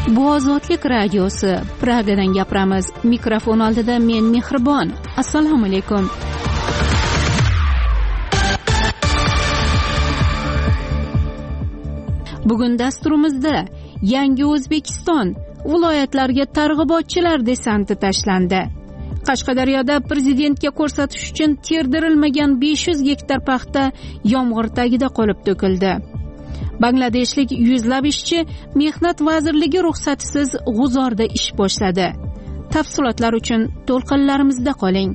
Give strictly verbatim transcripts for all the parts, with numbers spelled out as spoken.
Bu Ozodlik radiosi. Pragadan gapiramiz. Mikrofon oldida men Mehribon. Assalomu alaykum. Bugun dasturimizda Yangi O'zbekiston viloyatlarga targ'ibotchilar desanti tashlandi. Qashqadaryoda prezidentga ko'rsatish uchun terdirilmagan besh yuz gektar paxta yomg'ir tagida qolib to'kildi. Bangladeshlik yuzlab ishchi Mehnat vazirligi ruxsatisiz G'uzorda ish boshladi. Tafsilotlar uchun to'lqinlarimizda qoling.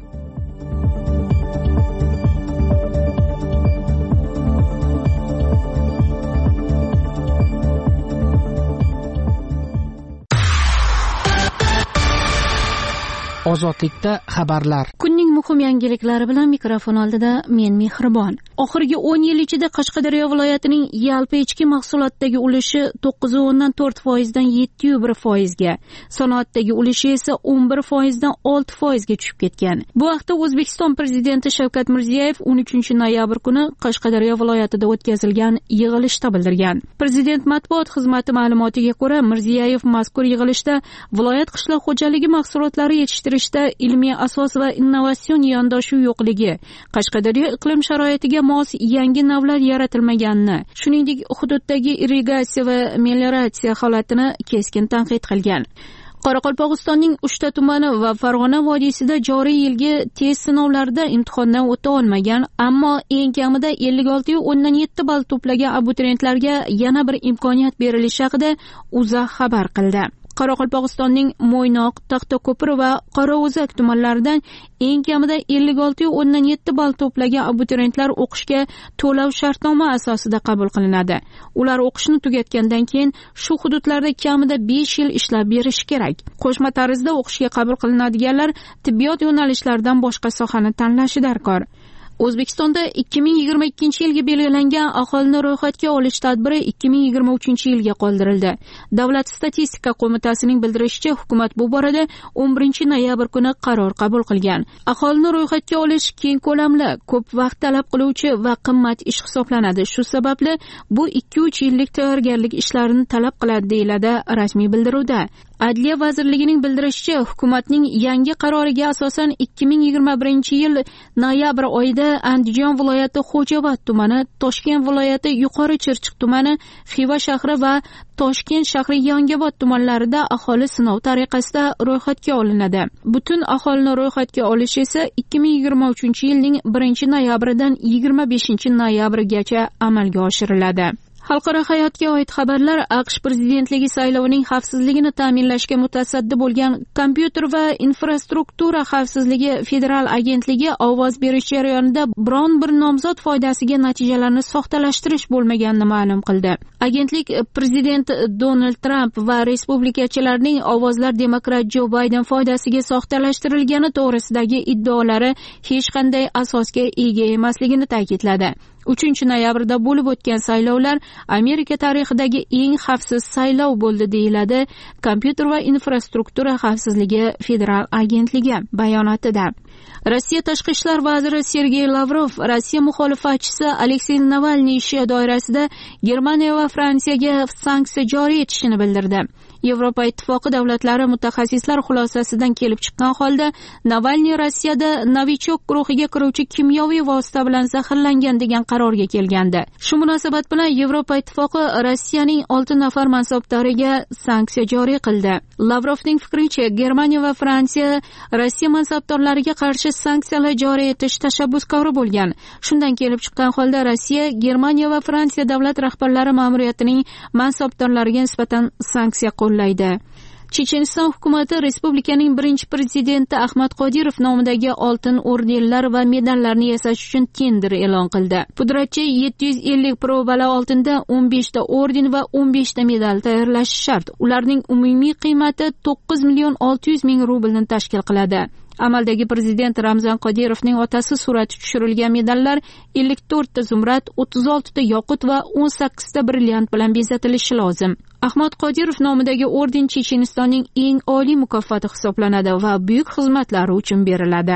Ozodlikda xabarlar. Kunning muhim yangiliklari bilan mikrofon oldida men Mehribon. Oxirgi o'n yil ichida Qashqadaryo viloyatining yalpi ichki mahsulotdagi ulushi to'qqiz o'ndan to'rt foizdan yetti bir foizga, sanoatdagi ulushi esa o'n bir foizdan olti foizga tushib ketgan. Bu haqda O'zbekiston prezidenti Shavkat Mirziyoyev o'n uchinchi noyabr kuni Qashqadaryo viloyatida o'tkazilgan yig'ilishda bildirgan. Prezident matbuot xizmati ma'lumotiga ko'ra, Mirziyoyev mazkur yig'ilishda viloyat qishloq xo'jaligi mahsulotlari yetishtirishda ilmiy asos va innovatsion yondashuv yo'qligi, Qashqadaryo iqlim sharoitiga mos yangi navlar yaratilmaganini, shuningdek hududdagi irrigatsiya va melioratsiya holatini keskin tanqid qilgan. Qoraqalpog'istonning uchta tumani va Farg'ona vodiysida joriy yilgi test sinovlarida imtihondan o'ta olmagan, ammo eng kamida ellik olti o'ndan yetti ball to'plagan abituriyentlarga yana bir imkoniyat berilishi haqida O'zA xabar qildi. Qoraqalpog'istonning Mo'ynoq, Taxtako'pir va Qorao'zak tumanlaridan eng kamida ellik olti o'ndan yetti ball to'plagan abituriyentlar o'qishga to'lov shartnoma asosida qabul qilinadi. Ular o'qishni tugatgandan keyin shu hududlarda kamida besh yil ishlab berishi kerak. Qo'shma tarzda o'qishga qabul qilinadiganlar tibbiyot yo'nalishlaridan boshqa sohani tanlashi darkor. O'zbekistonda ikki ming yigirma ikkinchi yilga belgilangan aholini ro'yxatga olish tadbiri ikki ming yigirma uchinchi yilga qoldirildi. Davlat statistika qo'mitasining bildirishicha, hukumat bu borada o'n birinchi noyabr kuni qaror qabul qilgan. Aholini ro'yxatga olish keng ko'lamli, ko'p vaqt talab qiluvchi va qimmat ish hisoblanadi. Shu sababli bu ikki uch yillik tayyorgarlik ishlarini talab qiladi, deyiladi rasmiy bildiruvda. Adliya vazirligining bildirishicha, hukumatning yangi qaroriga asosan ikki ming yigirma birinchi yil noyabr oyida Andijon viloyati Xo'jaobod tumani, Toshkent viloyati Yuqori Chirchiq tumani, Xiva shahri va Toshkent shahri Yangiobod tumanlarida aholi sinov tariqasida ro'yxatga olinadi. Butun aholini ro'yxatga olish esa ikki ming yigirma uchinchi yilning birinchi noyabridan yigirma beshinchi noyabrgacha amalga oshiriladi. Xalqaro hayotga oid xabarlar. AQSh prezidentligi saylovining xavfsizligini ta'minlashga mutasaddi bo'lgan Kompyuter va infrastruktura xavfsizligi federal agentligi ovoz berish jarayonida biron bir nomzod foydasiga natijalarni soxtalashtirish bo'lmaganini ma'lum qildi. Agentlik prezident Donald Trump va respublikachilarning ovozlar demokrat Jo Bayden foydasiga soxtalashtirilgani to'g'risidagi iddaolari hech qanday asosga ega emasligini ta'kidladi. uchinchi noyabrda bo'lib o'tgan saylovlar Amerika tarixidagi eng xavfsiz saylov bo'ldi, deyiladi Kompyuter va infrastruktura xavfsizligi federal agentligi bayonotida. Rossiya tashqi ishlar vaziri Sergey Lavrov Rossiya muxolifatchisi Aleksey Navalniy ishi doirasida Germaniya va Fransiyaga sanksiya joriy etishini bildirdi. Yevropa ittifoqi davlatlari mutaxassislar xulosasidan kelib chiqqan holda Navalniy Rossiyada Novichok guruhiga kiruvchi kimyoviy vosita bilan zaharlangan degan qarorga kelgandi. Shu munosabat bilan Yevropa ittifoqi Rossiyaning olti nafar mansabdoriga sanksiya joriy qildi. Lavrovning fikricha, Germaniya va Fransiya Rossiya mansabdorlariga qarshi sanksiyalar joriy etish tashabbuskori bo'lgan. Shundan kelib chiqqan holda Rossiya, Germaniya va Fransiya davlat rahbarlari ma'muriyatining mansabdorlariga nisbatan sanksiya qo'llaydi. Checheniston hukumati respublikaning birinchi prezidenti Ahmad Qodirov nomidagi oltin ordenlar va medallarni yasash uchun tender e'lon qildi. Pudratchi yetti yuz ellik probali oltinda o'n beshta orden va o'n beshta medal tayyorlashi shart. Ularning umumiy qiymati to'qqiz million olti yuz ming rublni tashkil qiladi. Amaldagi prezident Ramzan Qodirovning otasi surati tushirilgan medallar ellik to'rtta zumrad, o'ttiz oltita yoqut va o'n sakkizta brilliant bilan bezatilishi lozim. Ahmad Qodirov nomidagi orden Chechenistonning eng oliy mukofoti hisoblanadi va buyuk xizmatlari uchun beriladi.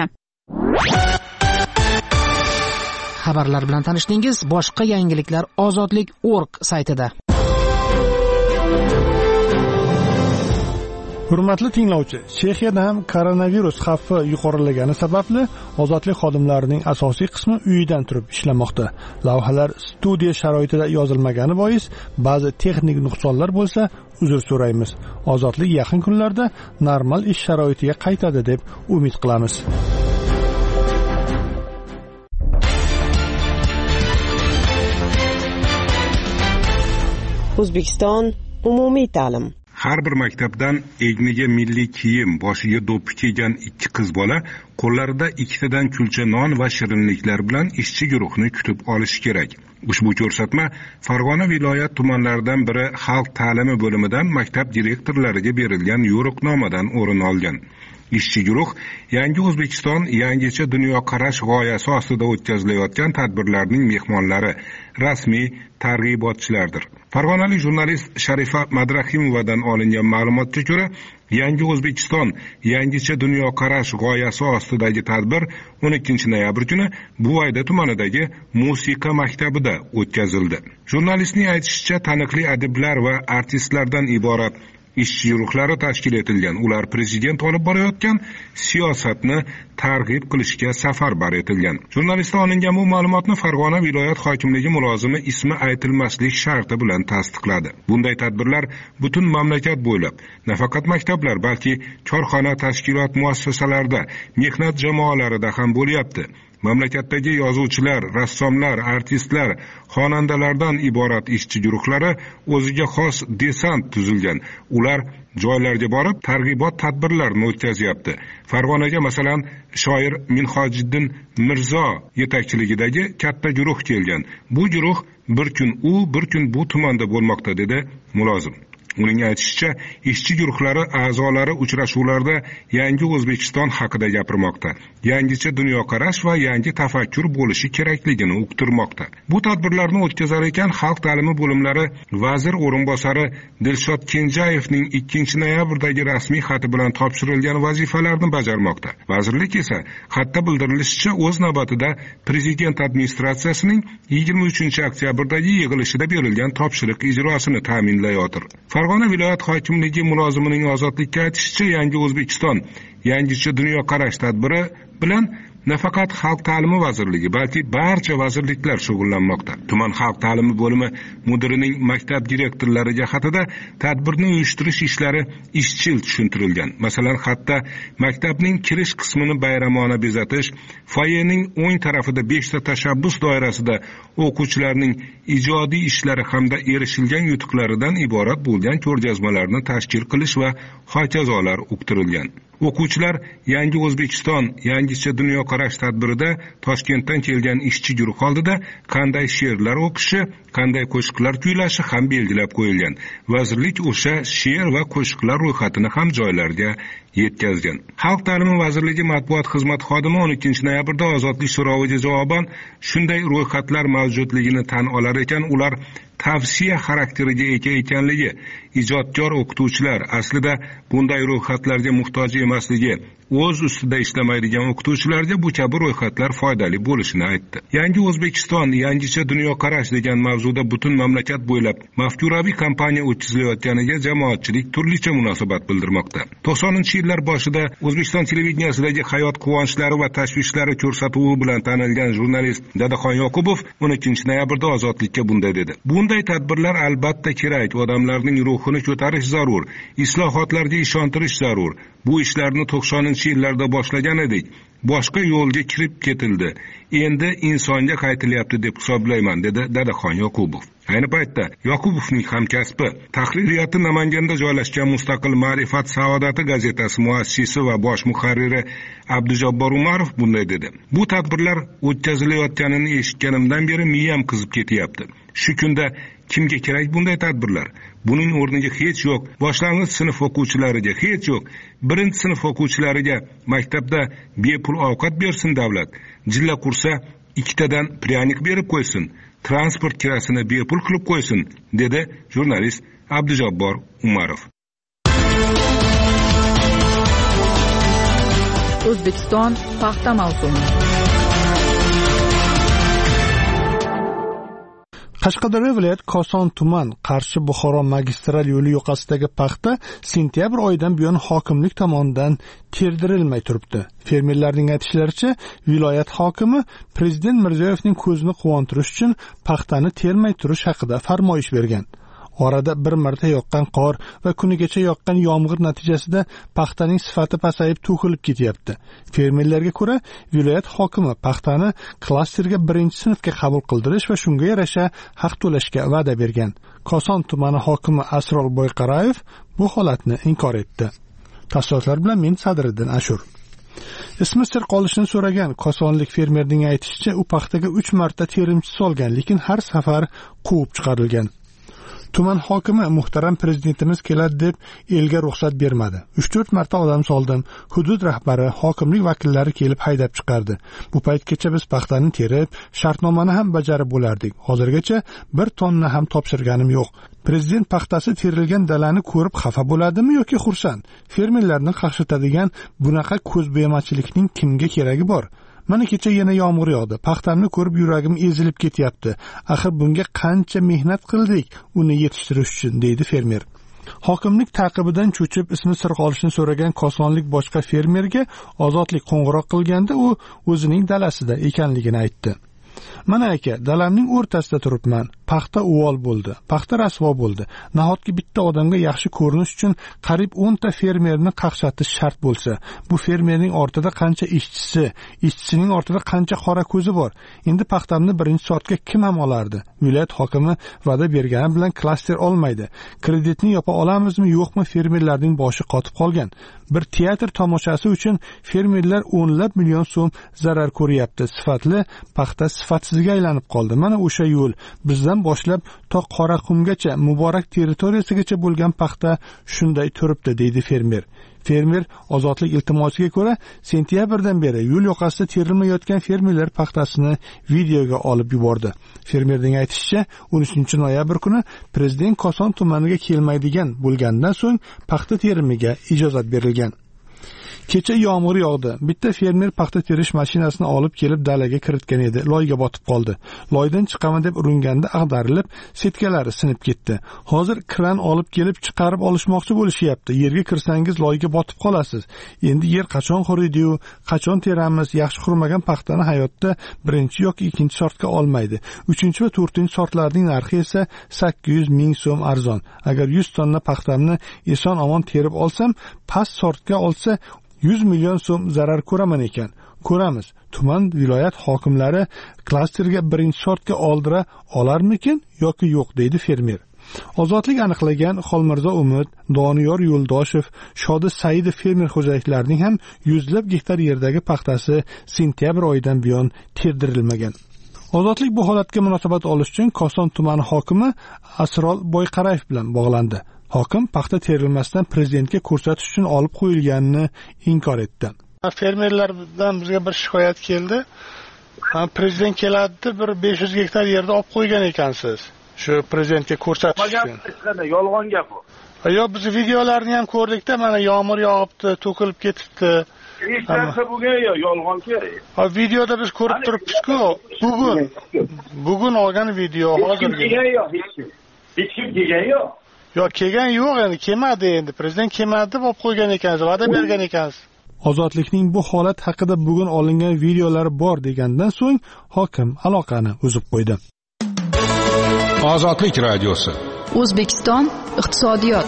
Xabarlar bilan tanishdingiz. Boshqa yangiliklar ozodlik точка org saytida. Hurmatli tinglovchi, Chexiyada ham koronavirus xavfi yuqorilagani sababli ozodlik xodimlarining asosiy qismi uyidan turib ishlamoqda. Lavhalar studiya sharoitida yozilmagani bois ba'zi texnik nuqsonlar bo'lsa, uzr so'raymiz. Ozodlik yaqin kunlarda normal ish sharoitiga qaytadi deb umid qilamiz. O'zbekiston umumiy ta'lim. Har bir maktabdan egniga milliy kiyim, boshiga do'ppi kiygan ikki qiz bola qo'llarida ikkitadan kulcha non va shirinliklar bilan ishchi guruhni kutib olishi kerak. Ushbu ko'rsatma Farg'ona viloyat tumanlaridan biri xalq ta'limi bo'limidan maktab direktorlariga berilgan yo'riqnomadan o'rin olgan. Ishchi guruh Yangi O'zbekiston yangicha dunyoqarash g'oyasi ostida o'tkazilayotgan tadbirlarning mehmonlari, rasmiy targ'ibotchilardir. Farg'onalik jurnalist Sharifa Madrahimovadan olingan ma'lumotga ko'ra, Yangi O'zbekiston yangicha dunyoqarash g'oyasi ostidagi tadbir o'n ikkinchi noyabr kuni Buvayda tumanidagi musiqa maktabida o'tkazildi. Jurnalistning aytishicha, taniqli adiblar va artistlardan iborat ishchi guruhlari tashkil etilgan. Ular prezident olib borayotgan siyosatni targ'ib qilishga safarbar etilgan. Jurnalistdan olingan bu ma'lumotni Farg'ona viloyat hokimligi mulozimi ismi aytilmaslik sharti bilan tasdiqladi. Bunday tadbirlar butun mamlakat bo'ylab, nafaqat maktablar, balki korxona, tashkilot muassasalarida, mehnat jamoalarida ham bo'lyapti. Mamlakatdagi yozuvchilar, rassomlar, artistlar, xonandalardan iborat ishchi guruhlari o'ziga xos desant tuzilgan. Ular joylarga borib, targ'ibot tadbirlarini o'tkazyapti. Farg'onaga masalan shoir Minhojiddin Mirzo yetakchiligidagi katta guruh kelgan. Bu guruh bir kun u, bir kun bu tumanda bo'lmoqda, dedi mulozim. Uning aytishicha, ishchi guruhlari a'zolari uchrashuvlarda Yangi O'zbekiston haqida gapirmoqda. Yangicha dunyoqarash va yangi tafakkur bo'lishi kerakligini uqtirmoqda. Bu tadbirlarni o'tkazar ekan xalq ta'limi bo'limlari vazir o'rinbosari Dilshod Kenjayevning ikkinchi noyabrdagi rasmiy xati bilan topshirilgan vazifalarni bajarmoqda. Vazirlik esa xatda bildirilishicha, o'z navbatida prezident administratsiyasining yigirma uchinchi oktyabrdagi yig'ilishida berilgan topshiriq ijrosini ta'minlayotir. Farg'ona viloyat hokimligi mulozimining ozodlikka aytishicha, Yangi O'zbekiston yangicha dunyoqarash tadbiri bilan nafaqat xalq ta'limi vazirligi, balki barcha vazirliklar shug'ullanmoqda. Tuman xalq ta'limi bo'limi mudirining maktab direktorlariga xatida tadbirni uyushtirish ishlari izchil tushuntirilgan. Masalan, xatda maktabning kirish qismini bayramona bezatish, foyening o'ng tarafida beshta tashabbus doirasida o'quvchilarning ijodiy ishlari hamda erishilgan yutuqlaridan iborat bo'lgan ko'rgazmalarni tashkil qilish va hokazolar uqtirilgan. O'quvchilar Yangi O'zbekiston yangicha dunyoqarash tadbirida Toshkentdan kelgan ishchi guruh oldida qanday she'rlar o'qishi, qanday qo'shiqlar kuylashi ham belgilab qo'yilgan. Vazirlik o'sha she'r va qo'shiqlar ro'yxatini ham joylarga yetkazgan. Xalq ta'limi vazirligi matbuot xizmati xodimi o'n ikkinchi noyabrda ozodlik so'roviga javoban shunday ro'yxatlar mavjudligini tan olar ekan, ular tavsiya xarakteriga ega ekanligi, ijodkor o'qituvchilar aslida bunday ro'yxatlarga muhtoj emasligi, o'z ustida ishlamaydigan o'qituvchilarga bu kabi ro'yxatlar foydali bo'lishini aytdi. Yangi O'zbekiston yangicha dunyoqarash degan mavzuda butun mamlakat bo'ylab mafkuraviy kampaniya o'tkazilayotganiga jamoatchilik turlicha munosabat bildirmoqda. to'qsoninchi yillar boshida O'zbekiston televideniyasida hayot quvonchlari va tashvishlari ko'rsatuvi bilan tanilgan jurnalist Dadaxon Yoqubov o'n ikkinchi noyabrda ozodlikka bunday dedi. Bunday tadbirlar albatta kerak, odamlarning ruhini ko'tarish zarur, islohotlarga ishontirish zarur. Bu ishlarni to'qsoninchi yillarda boshlagan edik. Boshqa yo'lga kirib ketildi. Endi insonga qaytilyapti deb hisoblayman, dedi Dadaxon Yoqubov. Ayni paytda Yoqubovning hamkasbi, tahririyati Namanganda joylashgan Mustaqil Ma'rifat Saodati gazetasi muassisi va bosh muharriri Abdujabbor Umarov bunday dedi. Bu tadbirlar o'tkazilayotganini eshitganimdan beri miyam qizib ketyapti. Shu kunda kimga kerak bunday tadbirlar? Buning o'rniga hech yo'q, boshlang'ich sinf o'quvchilariga hech yo'q, birinchi sinf o'quvchilariga maktabda bepul ovqat bersin davlat. Jilla qursa ikkitadan pryanik berib qo'ysin, transport kirasini bepul qilib qo'ysin, dedi jurnalist Abdujabbor Umarov. O'zbekiston paxta mavsumi. Qashqadaryo viloyat Koson tuman Qarshi Buxoro magistral yo'li yoqasidagi paxta sentyabr oyidan buyon hokimlik tomonidan terdirilmay turibdi. Fermerlarning aytishlaricha, viloyat hokimi prezident Mirziyoyevning ko'zini quvontirish uchun paxtani termay turish haqida farmoyish bergan. Orada bir marta yoqqan qor va kunigacha yoqqan yomg'ir natijasida paxtaning sifati pasayib to'kilib ketyapti. Fermerlarga ko'ra, viloyat hokimi paxtani klasterga birinchi sinfga qabul qildirish va shunga yarasha haq to'lashga va'da bergan. Koson tumani hokimi Asrol Boyqarayev bu holatni inkor etdi. Tafsilotlar bilan men Sadriddin Ashur. Ismi sir qolishini so'ragan kosonlik fermerning aytishicha, u paxtaga uch marta terimchi solgan, lekin har safar quvib chiqarilgan. Tuman hokimi muhtaram prezidentimiz keladi deb elga ruxsat bermadi. uch to'rt marta odam soldim. Hudud rahbari, hokimlik vakillari kelib haydab chiqardi. Bu paytgacha biz paxtani terib, shartnomani ham bajarib bo'lardik. Hozirgacha bir tonna ham topshirganim yo'q. Prezident paxtasi terilgan dalani ko'rib xafa bo'ladimi yoki xursand? Fermerlarni qaqshatadigan bunaqa ko'zbo'yamachilikning kimga keragi bor? Mana kecha yana yomg'ir yog'di. Paxtamni ko'rib yuragim ezilib ketyapti. Axir bunga qancha mehnat qildik uni yetishtirish uchun, deydi fermer. Hokimlik taqibidan cho'chib ismi sir qolishini so'ragan kosonlik boshqa fermerga ozodlik qo'ng'iroq qilganda u o'zining dalasida ekanligini aytdi. Mana aka, dalamning o'rtasida turibman. Paxta uvol bo'ldi. Paxta rasvo bo'ldi. Nahotki bitta odamga yaxshi ko'rinish uchun qarib o'n ta fermerni qaqshatish shart bo'lsa, bu fermerning ortida qancha ishchisi, ishchisining ortida qancha qora ko'zi bor. Endi paxtamni birinchi soatga kim ham olardi? Viloyat hokimi va'da bergani bilan klaster olmaydi. Kreditni yopa olamizmi, yo'qmi, fermerlarning boshi qotib qolgan. Bir teatr tomoshasi uchun fermerlar o'nlab million so'm zarar ko'ryapti. Sifatli paxta sifatsizga aylanib qoldi. Mana o'sha yo'l bizdan boshlab to Qoraqumgacha, Muborak territoriyasigacha bo'lgan paxta shunday turibdi, deydi fermer. Fermer ozodlik iltimosiga ko'ra, sentyabrdan beri yo'l yoqasida terilmayotgan fermerlar paxtasini videoga olib yubordi. Fermerning aytishicha, o'n uchinchi noyabr kuni prezident Koson tumaniga kelmaydigan bo'lgandan so'ng paxta terimiga ijozat berilgan. Kecha yomg'ir yog'di. Bitta fermer paxta terish mashinasini olib kelib dalaga kiritgan edi. Loyga botib qoldi. Loydan chiqaman deb uringanda ag'darilib, setkalari sinib ketdi. Hozir kran olib kelib chiqarib olishmoqchi bo'lishyapti. Yerga kirsangiz loyga botib qolasiz. Endi yer qachon quriydi-yu, qachon teramiz? Yaxshi qurmagan paxtani hayotda birinchi yoki ikkinchi sortga olmaydi. uchinchi va to'rtinchi sortlarning narxi esa sakkiz yuz ming so'm arzon. Agar yuz tonna paxtamni eson omon terib olsam, past sortga olsa yuz million so'm zarar ko'raman ekan. Ko'ramiz. Tuman viloyat hokimlari klasterga birinchi sortga oldira olarmikin yoki yo'q, deydi fermer. Ozodlik aniqlagan Xolmirzo Umid, Doniyor Yo'ldoshev, Shodi Saidov fermer xo'jaliklarining ham yuzlab gektar yerdagi paxtasi sentyabr oyidan buyon terdirilmagan. Ozodlik bu holatga munosabat olish uchun Koson tumani hokimi Asrol Boyqarayev bilan bog'landi. Hokim paxta terilmasdan prezidentga ko'rsatish uchun olib qo'yilganini inkor etdi. Fermerlardan bizga bir shikoyat keldi. Prezident keladi, bir besh yuz gektar yerda olib qo'ygan ekansiz. Shu prezidentga ko'rsatish uchun. Yolg'on gap bu. Yo'q, biz videolarni ham ko'rdik-da, mana yomg'ir yog'ibdi, to'kilib ketibdi. Hech narsa bo'lgan yo'q, yolg'on kerak. Ha, videoda biz ko'rib turibmiz-ku. Bugun bugun olgan video hozirgi. Kelgan yo'q, hech kim. Hech kim kelgan yo'q. Yo'q, kelgan yo'q, endi kelmadi endi. Prezident kelmadi deb olib qo'ygan ekansiz, va'da bergan ekansiz. Ozodlikning bu holat haqida bugun olingan videolar bor degandan so'ng hokim aloqani uzib qo'ydi. Ozodlik radiosi. O'zbekiston iqtisodiyot.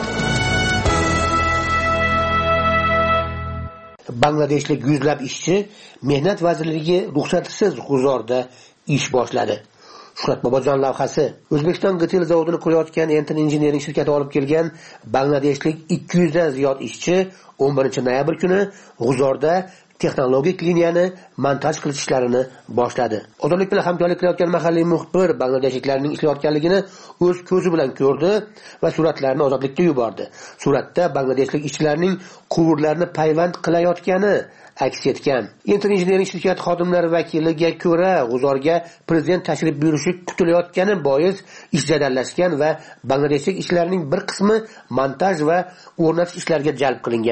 Bangladeshlik yuzlab ishchi Mehnat vazirligi ruxsatisiz g'uzorda ish boshladi. Shuhrat Bobojon lavhasi. O'zbekiston Gitel zavodini qurayotgan Enten Engineering shirkati olib kelgan bangladeshlik ikki yuz dan ziyod ishchi o'n birinchi noyabr kuni g'uzorda texnologik liniyani montaj qilish ishlarini boshladi. Ozodlik bilan hamkorlik qilayotgan mahalliy muxbir bangladeshliklarning ishlayotganligini o'z ko'zi bilan ko'rdi va suratlarni Ozodlikka yubordi. Suratda bangladeshlik ishchilarning quvurlarni payvand qilayotgani aks etgan. Enten Engineering shirkati xodimlari vakiliga ko'ra, g'uzorga prezident tashrif buyurishi kutilayotgani bois ish jadallashgan va bangladeshlik ishchilarning bir qismi montaj va o'rnatish ishlariga jalb qilingan.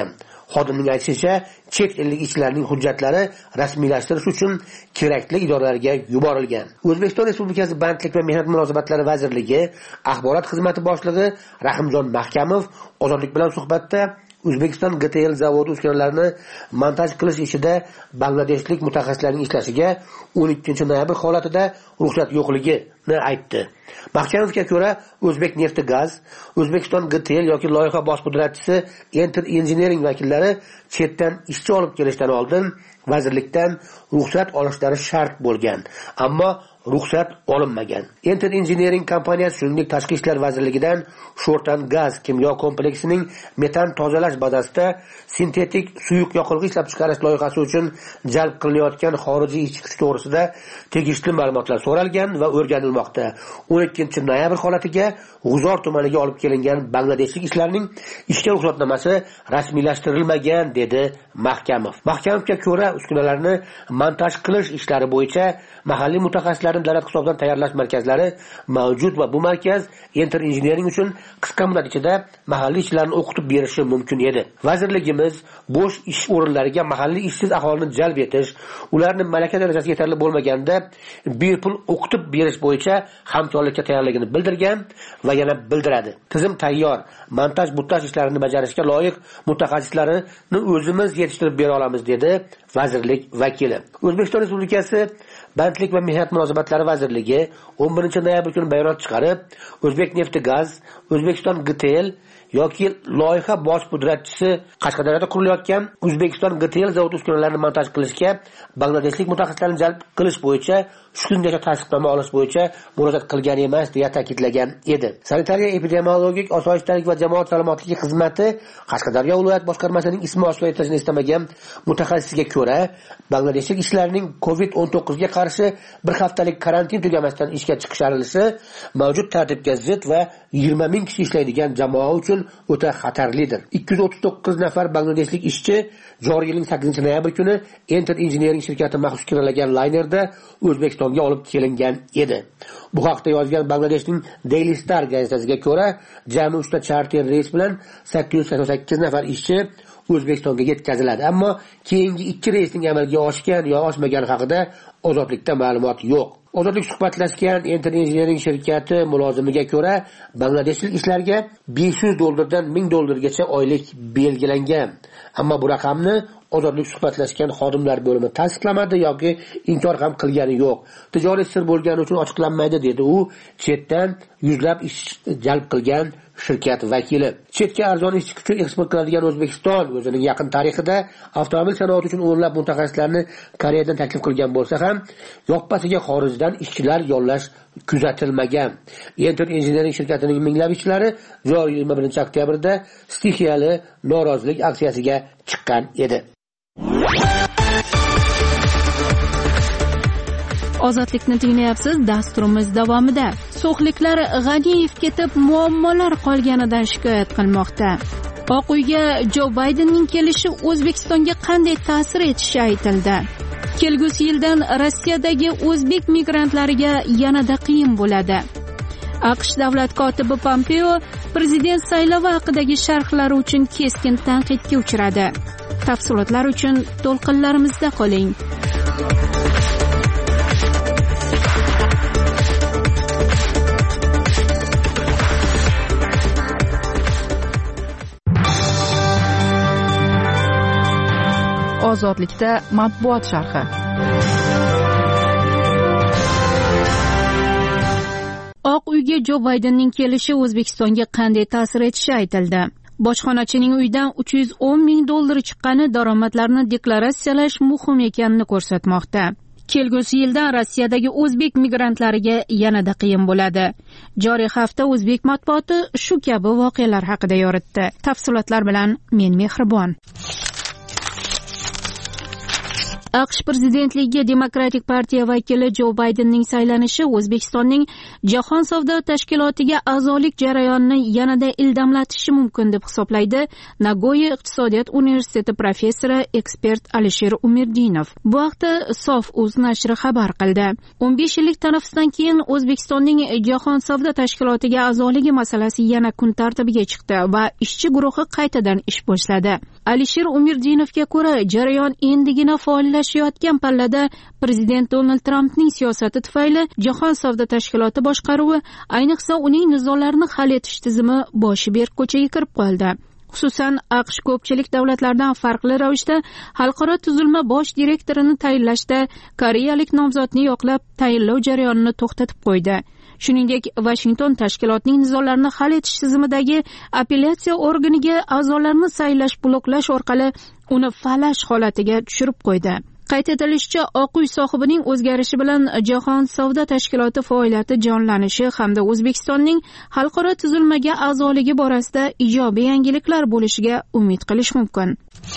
Xodimning aytishicha, chet ellik ishchilarning hujjatlari rasmiylashtirish uchun kerakli idoralarga yuborilgan. O'zbekiston Respublikasi Bandlik va mehnat munosabatlari vazirligi axborot xizmati boshlig'i Rahimjon Mahkamov Ozodlik bilan suhbatda O'zbekiston G T L zavodi uskunalarini montaj qilish ishida bangladeshlik mutaxassislarning ishlashiga o'n ikkinchi noyabr holatida ruxsat yo'qligini aytdi. Mahkamovga ko'ra, O'zbek nefti gaz, O'zbekiston G T L yoki loyiha bosh pudratchisi Enter Engineering vakillari chetdan ishchi olib kelishdan oldin vazirlikdan ruxsat olishlari shart bo'lgan, ammo ruxsat olinmagan. Enter Engineering kompaniyasi shuningdek Tashqi ishlar vazirligidan Sho'rtan gaz kimyo kompleksining metan tozalash bazasida sintetik suyuq yoqilg'i ishlab chiqarish loyihasi uchun jalb qilinayotgan xorijiy ishchi kuch to'g'risida tegishli ma'lumotlar so'ralgan va o'rganilmoqda. o'n ikkinchi noyabr holatiga G'uzor tumaniga olib kelingan bangladeshlik ishlarning ishga ruxsatnomasi rasmiylashtirilmagan, dedi Mahkamov. Mahkamovga ko'ra, uskunalarni montaj qilish ishlari bo'yicha mahalliy mutaxassislarni davlat hisobidan tayyorlash markazlari mavjud va bu markaz Enter Engineering uchun qisqa muddat ichida mahalliy ishchilarni o'qitib berishi mumkin edi. Vazirligimiz bo'sh ish o'rinlariga mahalliy ishsiz aholini jalb etish, ularning malaka darajasi yetarli bo'lmaganda bepul o'qitib berish bo'yicha hamkorlikka tayyorligini bildirgan va yana bildiradi. Tizim tayyor. Montaj montaj ishlarini bajarishga loyiq mutaxassislarini o'zimiz yetishtirib bera olamiz, dedi vazirlik vakili. O'zbekiston Respublikasi Bandlik va mehnat munosabatlari vazirligi o'n birinchi noyabr kuni bayonot chiqarib, O'zbek nefti gaz, O'zbekiston G T L yoki loyiha bosh pudratchisi Qashqadaryoda qurilayotgan O'zbekiston G T L zavodi uskunalarini montaj qilishga bangladeshlik mutaxassislarni jalb qilish bo'yicha shunday tasdiqnoma olish bo'yicha murojaat qilgan emas, deya ta'kidlagan edi. Sanitariya epidemiologik osoyishtalik va jamoat salomatligi xizmati Qashqadaryo viloyat boshqarmasining ismi oshkor etilishini istamagan mutaxassisga ko'ra, bangladeshlik ishlarning covid o'n to'qqiz ga qarshi bir haftalik karantin tugamasdan ishga chiqishlarishi mavjud tartibga zid va yigirma ming kishi ishlaydigan jamoa uchun o'ta xatarlidir. ikki yuz o'ttiz to'qqiz nafar bangladeshlik ishchi joriy yilning sakkizinchi noyabr kuni Enter Engineering shirkati maxsus kiralagan laynerda O'zbekistonga olib kelingan edi. Bu haqda yozgan Bangladeshning Daily Star gazetasiga ko'ra, jami uchta charter reys bilan sakkiz yuz sakson sakkiz nafar ishchi O'zbekistonga yetkaziladi, ammo keyingi ikki reysning amalga oshgan yo oshmagani haqida ozodlikda ma'lumot yo'q. Ozodlik suhbatlashgan Enter Engineering shirkati mulozimiga ko'ra, bangladeshlik ishlarga besh yuz dollardan ming dollargacha oylik belgilangan. Ammo bu raqamni ozodlik suhbatlashgan xodimlar bo'limi tasdiqlamadi yoki inkor ham qilgani yo'q. Tijoriy sir bo'lgani uchun ochiqlanmaydi, dedi u chetdan yuzlab ish jalb qilgan shirkat vakili. Chetga arzon ishchi kuchi eksport qiladigan O'zbekiston o'zining yaqin tarixida avtomobil sanoati uchun o'nlab mutaxassislarni Koreyadan taklif qilgan bo'lsa ham, yoppasiga xorijdan ishchilar yollash kuzatilmagan. Enter Engineering shirkatining minglab ishchilari joriy yigirma birinchi oktyabrda stixiyali norozilik aksiyasiga chiqqan edi. Ozodlikni tinglayapsiz. Dasturimiz davomida so'xliklar G'aniyev ketib muammolar qolganidan shikoyat qilmoqda. Oq uyga Jo Baydenning kelishi O'zbekistonga qanday ta'sir etishi aytildi. Kelgusi yildan Rossiyadagi o'zbek migrantlariga yanada qiyin bo'ladi. AQSh davlat kotibi Pompeo prezident saylovi haqidagi sharhlari uchun keskin tanqidga uchradi. Tafsilotlar uchun to'lqinlarimizda qoling. Ozodlikda matbuot sharhi. Oq uyga Jo Baydenning kelishi O'zbekistonga qanday ta'sir etishi aytildi. Bojxonachining uydan uch yuz o'n ming dollar chiqqani daromadlarni deklaratsiyalash muhim ekanini ko'rsatmoqda. Kelgusi yildan Rossiyadagi o'zbek migrantlariga yanada qiyin bo'ladi. Joriy hafta o'zbek matbuoti shu kabi voqealar haqida yoritdi. Tafsilotlar bilan men Mehribon. aqsh prezidentligiga demokratik partiya vakili Jo Baydenning saylanishi O'zbekistonning Jahon savdo tashkilotiga a'zolik jarayonini yanada ildamlatishi mumkin deb hisoblaydi Nagoya iqtisodiyot universiteti professori ekspert Alisher Umirdinov. Bu haqda Sof.uz nashri xabar qildi. o'n besh yillik tanaffusdan keyin O'zbekistonning Jahon savdo tashkilotiga a'zoligi masalasi yana kun tartibiga chiqdi va ishchi guruhi qaytadan ish boshladi. Alisher Umirdinovga ko'ra, jarayon endigina faollashayotgan pallada prezident Donald Trampning siyosati tufayli Jahon savdo tashkiloti boshqaruvi, ayniqsa uning nizolarni hal etish tizimi boshi berk ko'chaga kirib qoldi. Xususan, aqsh ko'pchilik davlatlardan farqli ravishda xalqaro tuzilma bosh direktorini tayinlashda koreyalik nomzodni yoqlab tayinlov jarayonini to'xtatib qo'ydi. Shuningdek, Washington tashkilotning nizolarni hal etish tizimidagi apellyatsiya organiga a'zolarni saylash bloklash orqali uni falash holatiga tushirib qo'ydi. Qayd etilishicha, Oq uy sohibining o'zgarishi bilan Jahon savdo tashkiloti faoliyati jonlanishi hamda O'zbekistonning xalqaro tuzilmaga a'zoligi borasida ijobiy yangiliklar bo'lishiga umid qilish mumkin.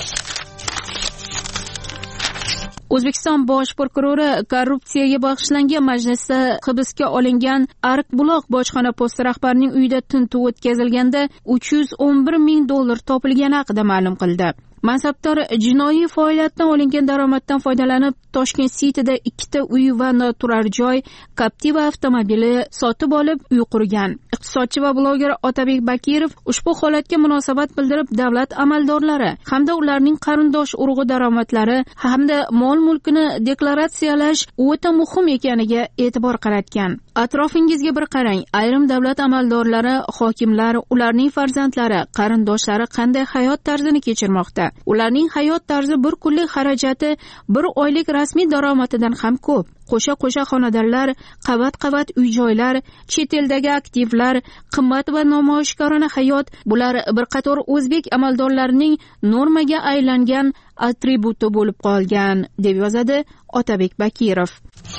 O'zbekiston bosh prokurori korrupsiyaga bag'ishlangan majlisda hibsga olingan Ariqbuloq bojxona posti rahbarining uyida tintuv o'tkazilganda uch yuz o'n bir ming dollar topilgani haqida ma'lum qildi. Mansabdor jinoiy faoliyatdan olingan daromaddan foydalanib Toshkent City'da ikkita uy va noturar joy, Captiva avtomobili sotib olib uy qurgan. Iqtisodchi va bloger Otabek Bakirov ushbu holatga munosabat bildirib, davlat amaldorlari hamda ularning qarindosh urug'i daromadlari hamda mol-mulkini deklaratsiyalash o'ta muhim ekaniga e'tibor qaratgan. Atrofingizga bir qarang, ayrim davlat amaldorlari, hokimlar, ularning farzandlari, qarindoshlari qanday hayot tarzini kechirmoqda. Ularning hayot tarzi bir kunlik xarajati bir oylik rasmiy daromadidan ham ko'p. Qo'sha-qo'sha xonadonlar, qavat-qavat uy-joylar, chet eldagi aktivlar, qimmat va namoyishkorona hayot, bular bir qator o'zbek amaldorlarining normaga aylangan atributi bo'lib qolgan, deb yozadi Otabek Bakirov.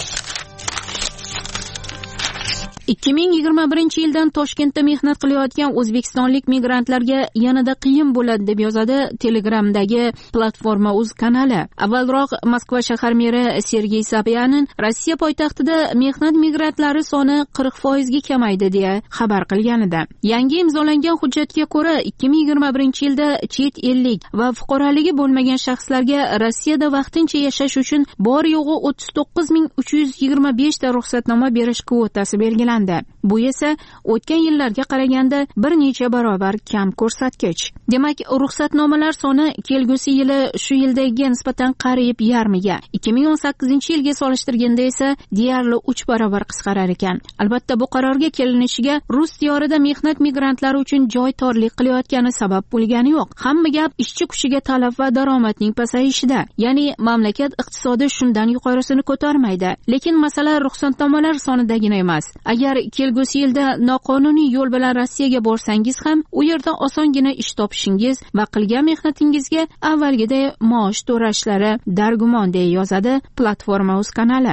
ikki ming yigirma birinchi yildan Toshkentda mehnat qilayotgan o'zbekistonlik migrantlarga yanada qiyin bo'ladi deb yozadi Telegramdagi platforma uz kanali. Avvalroq Moskva shahar meri Sergey Sobyanin Rossiya poytaxtida mehnat migrantlari soni qirq foizga kamaydi deya xabar qilganida. Yangi imzolangan hujjatga ko'ra ikki ming yigirma birinchi yilda chet ellik va fuqaroligi bo'lmagan shaxslarga Rossiyada vaqtincha yashash uchun bor yo'g'i o'ttiz to'qqiz ming uch yuz yigirma besh ta ruxsatnoma berish kvotasi belgilandi. Bu esa o'tgan yillarga qaraganda bir necha barobar kam ko'rsatkich. Demak, ruxsatnomalar soni kelgusi yili shu yildagiga nisbatan qariyb yarmiga, ikki ming o'n sakkizinchi yilga solishtirganda esa deyarli uch barobar qisqarar ekan. Albatta, bu qarorga kelinishiga rus diyorida mehnat migrantlari uchun joy torlik qilayotgani sabab bo'lgani yo'q. Hamma gap ishchi kuchiga talab va daromadning pasayishida. Ya'ni mamlakat iqtisodi shundan yuqorisini ko'tarmaydi. Lekin masala ruxsatnomalar sonidagina emas. Agar kelgusi yilda noqonuniy yo'l bilan Rossiyaga borsangiz ham, u yerda osongina ish topishingiz va qilgan mehnatingizga avvalgiday maosh to'lashlari dargumon, deya yozadi platforma uz kanali.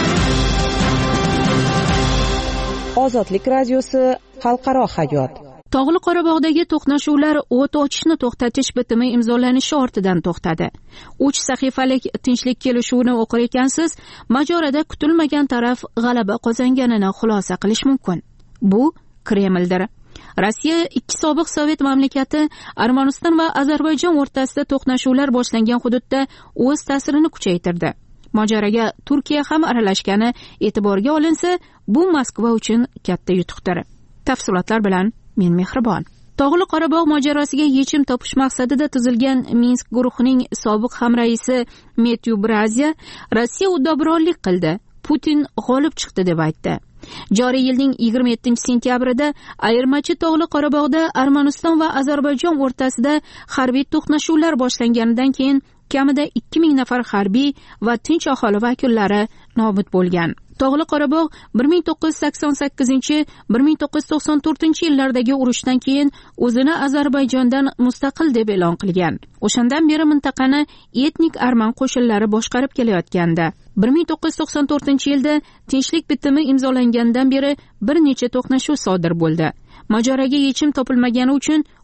Ozodlik radiosi xalqaro hayot. Tog'li Qorabog'dagi to'qnashuvlar o't ochishni to'xtatish bitimi imzolanishi ortidan to'xtadi. uch sahifalik tinchlik kelishuvini o'qir ekansiz, mojaroda kutilmagan taraf g'alaba qozonganini xulosa qilish mumkin. Bu Kremldir. Rossiya ikki sobiq Sovet mamlakati Armaniston va Ozarbayjon o'rtasida to'qnashuvlar boshlangan hududda o'z ta'sirini kuchaytirdi. Mojaroga Turkiya ham aralashgani e'tiborga olinsa, bu Moskva uchun katta yutuqdir. Tafsilotlar bilan men Mehribon. Tog'li Qorabog' mojarosiga yechim topish maqsadida tuzilgan Minsk guruhining sobiq hamraisi Metyu Braziya Rossiya uddaburonlik qildi, Putin g'olib chiqdi deb aytdi. Joriy yilning yigirma yettinchi sentyabrida ayirmachi Tog'li Qorabog'da Armaniston va Ozarbayjon o'rtasida harbiy to'qnashuvlar boshlanganidan keyin kamida ikki ming nafar harbiy va tinch aholi vakillari nobud bo'lgan. Tog'li Qorabog' bir ming to'qqiz yuz sakson sakkizinchi - bir ming to'qqiz yuz to'qson to'rtinchi yillardagi urushdan keyin o'zini Ozarbayjondan mustaqil deb e'lon qilgan. O'shandan beri mintaqani etnik arman qo'shinlari boshqarib kelayotganda, bir ming to'qqiz yuz to'qson to'rtinchi yilda tinchlik bitimi imzolangandan beri bir necha to'qnashuv sodir bo'ldi. Mojaroga yechim topilmagani uchun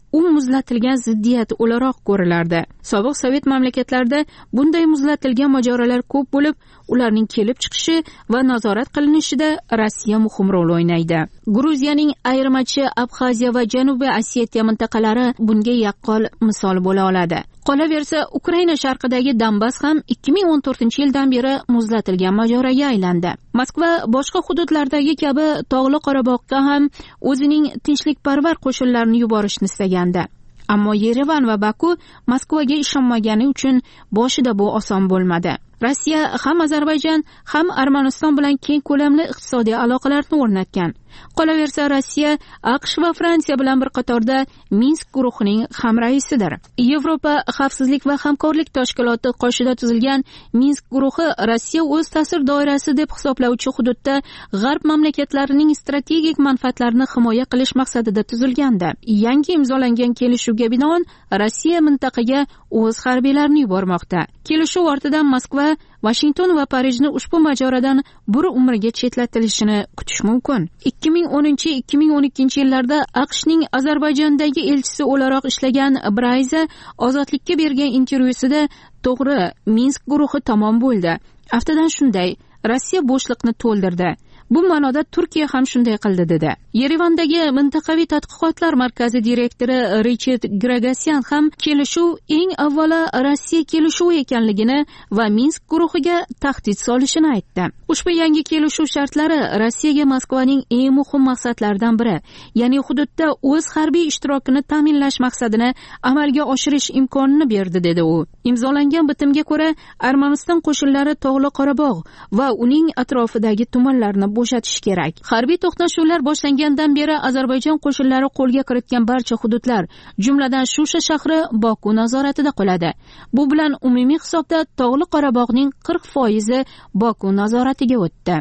u muzlatilgan ziddiyat o'laroq ko'rilardi. Sobiq sovet mamlakatlarida bunday muzlatilgan mojarolar ko'p bo'lib, ularning kelib chiqishi va nazorat qilinishida Rossiya muhim rol o'ynaydi. Gruziyaning ayirmachi Abxaziya va Janubiy Osetiya mintaqalari bunga yaqqol misol bo'la oladi. Qolaversa, Ukraina sharqidagi Donbass ham ikki ming o'n to'rtinchi yildan beri muzlatilgan mojaroga aylandi. Moskva boshqa hududlardagi kabi Tog'li Qorabog'ga ham o'zining tinchlikparvar qo'shinlarini yuborishni istagandi. Ammo Yerevan va Baku Moskvaga ishonmagani uchun boshida bu oson bo'lmadi. Rossiya ham Ozarbayjon ham Armaniston bilan keng ko'lamli iqtisodiy aloqalarni o'rnatgan. Qolaversa, Rossiya AQSh va Fransiya bilan bir qatorda Minsk guruhining ham raisidir. Yevropa xavfsizlik va hamkorlik tashkiloti qoshida tuzilgan Minsk guruhi Rossiya o'z ta'sir doirasi deb hisoblovchi hududda g'arb mamlakatlarining strategik manfaatlarini himoya qilish maqsadida tuzilgandi. Yangi imzolangan kelishuvga binoan Rossiya mintaqaga o'z harbiylarini yubormoqda. Kelishuv ortidan Moskva, Washington va Parijni ushbu mojarodan bir umrga chetlatilishini kutish mumkin. ikki ming o'ninchi ikki ming o'n ikkinchi yillarda AQShning Ozarbayjondagi elchisi o'laroq ishlagan Brayza Ozodlikka bergan intervyusida to'g'ri, Minsk guruhi tamom bo'ldi. Aftidan shunday, Rossiya bo'shliqni to'ldirdi. Bu ma'noda Turkiya ham shunday qildi dedi. Yerevandagi mintaqaviy tadqiqotlar markazi direktori Richard Gragasyan ham kelishuv eng avvalo Rossiya kelishuvi ekanligini va Minsk guruhiga tahdid solishini aytdi. Ushbu yangi kelishuv shartlari Rossiyaga Moskvaning eng muhim maqsadlaridan biri, ya'ni hududda o'z harbiy ishtirokini ta'minlash maqsadini amalga oshirish imkonini berdi dedi u. Imzolangan bitimga ko'ra, Armaniston qo'shinlari Tog'li Qorabog' va uning atrofidagi tumanlarni bo'shatish kerak. Harbiy to'qnashuvlar boshlangandan beri Ozarbayjon qo'shinlari qo'lga kiritgan barcha hududlar, jumladan Shusha shahri Boku nazoratida qoladi. Bu bilan umumiy hisobda Tog'li Qorabog'ning qirq foizi Boku nazoratiga o'tdi.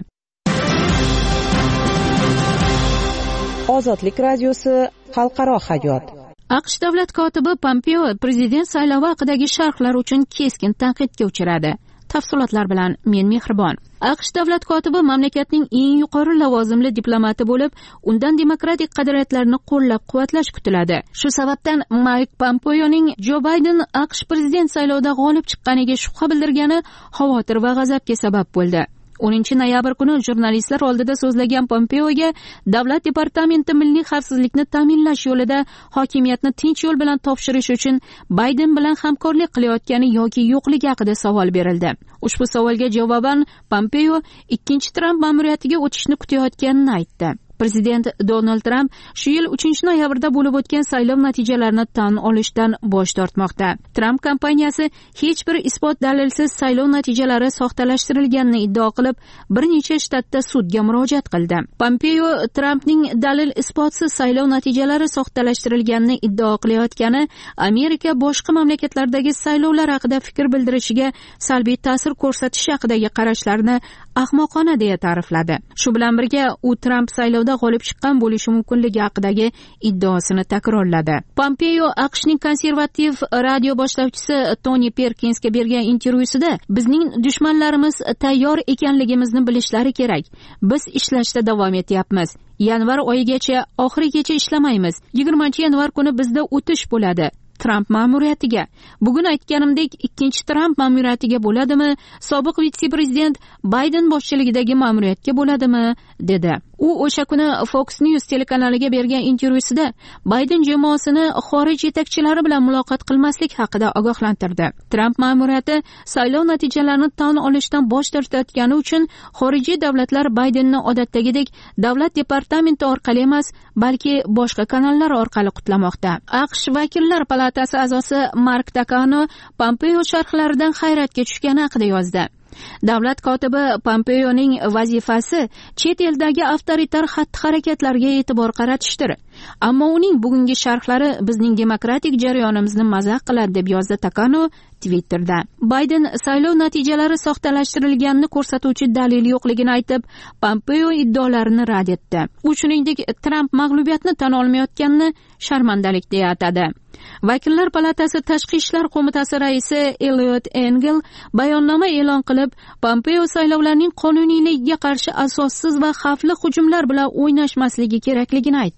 Ozodlik radiosi xalqaro hayot. AQSh davlat kotibi Pompeo prezident saylovi haqidagi sharhlar uchun keskin tanqidga uchradi. Tafsilotlar bilan men Mehribon. AQSh davlat kotibi mamlakatning eng yuqori lavozimli diplomati bo'lib, undan demokratik qadriyatlarni qo'llab-quvvatlash kutiladi. Shu sababdan Mike Pompeoning Joe Biden AQSh prezident saylovida g'olib chiqqaniga shubha bildirgani xavotir va g'azabga sabab bo'ldi. o'ninchi noyabr kuni jurnalistlar oldida so'zlagan Pompeoga davlat departamenti milliy xavfsizlikni ta'minlash yo'lida hokimiyatni tinch yo'l bilan topshirish uchun Bayden bilan hamkorlik qilayotgani yoki yo'qligi haqida savol berildi. Ushbu savolga javoban Pompeo ikkinchi Tramp ma'muriyatiga o'tishni kutayotganini aytdi. Prezident Donald Tramp shu yil uchinchi noyabrda bo'lib o'tgan saylov natijalarini tan olishdan bosh tortmoqda. Tramp kompaniyasi hech bir isbot dalilsiz saylov natijalari soxtalashtirilganini iddao qilib, bir necha shtatda sudga murojaat qildi. Pompeo Trampning dalil isbotsiz saylov natijalari soxtalashtirilganini iddao qilayotgani Amerika boshqa mamlakatlardagi saylovlar haqida fikr bildirishiga salbiy ta'sir ko'rsatishi haqidagi qarashlarni ahmoqona deya ta'rifladi. Shu bilan birga u Tramp saylovda g'olib chiqqan bo'lishi mumkinligi haqidagi iddaosini takrorladi. Pompeo AQShning konservativ radio boshlovchisi Tony Perkinsga bergan intervyusida bizning dushmanlarimiz tayyor ekanligimizni bilishlari kerak. Biz ishlashda davom etyapmiz. Yanvar oyigacha oxirigacha ishlamaymiz. yigirmanchi yanvar kuni bizda o'tish bo'ladi. Tramp ma'muriyatiga. Bugun aytganimdek, ikkinchi Tramp ma'muriyatiga bo'ladimi, sobiq vitse-prezident Bayden boshchiligidagi ma'muriyatga bo'ladimi, dedi. U o'sha kuni Fox News telekanaliga bergan intervyusida Bayden jamoasini xorij yetakchilari bilan muloqot qilmaslik haqida ogohlantirdi. Tramp ma'muriyati saylov natijalarini tan olishdan bosh tortayotgani uchun xorijiy davlatlar Baydenni odatdagidek davlat departamenti orqali emas, balki boshqa kanallar orqali qutlamoqda. AQSh vakillar palatasi a'zosi Mark Takano Pompeo sharhlaridan hayratga tushgani haqida yozdi. Davlat kotibi Pompeoning vazifasi chet eldagi avtoritar xatti-harakatlarga e'tibor qaratishdir. Ammo uning bugungi sharhlari bizning demokratik jarayonimizni mazax qiladi, deb yozdi Takano Twitterda. Bayden saylov natijalari soxtalashtirilganini ko'rsatuvchi dalil yo'qligini aytib, Pompeo iddaolarini rad etdi. U shuningdek Tramp mag'lubiyatni tan olmayotganini sharmandalik deya atadi. Vakillar palatasi tashqi ishlar qo'mitasi raisi Eliot Engel bayonnoma e'lon qilib, Pompeo saylovlarning qonuniyligiga qarshi asossiz va xavfli hujumlar bilan o'ynashmasligi kerakligini aytdi.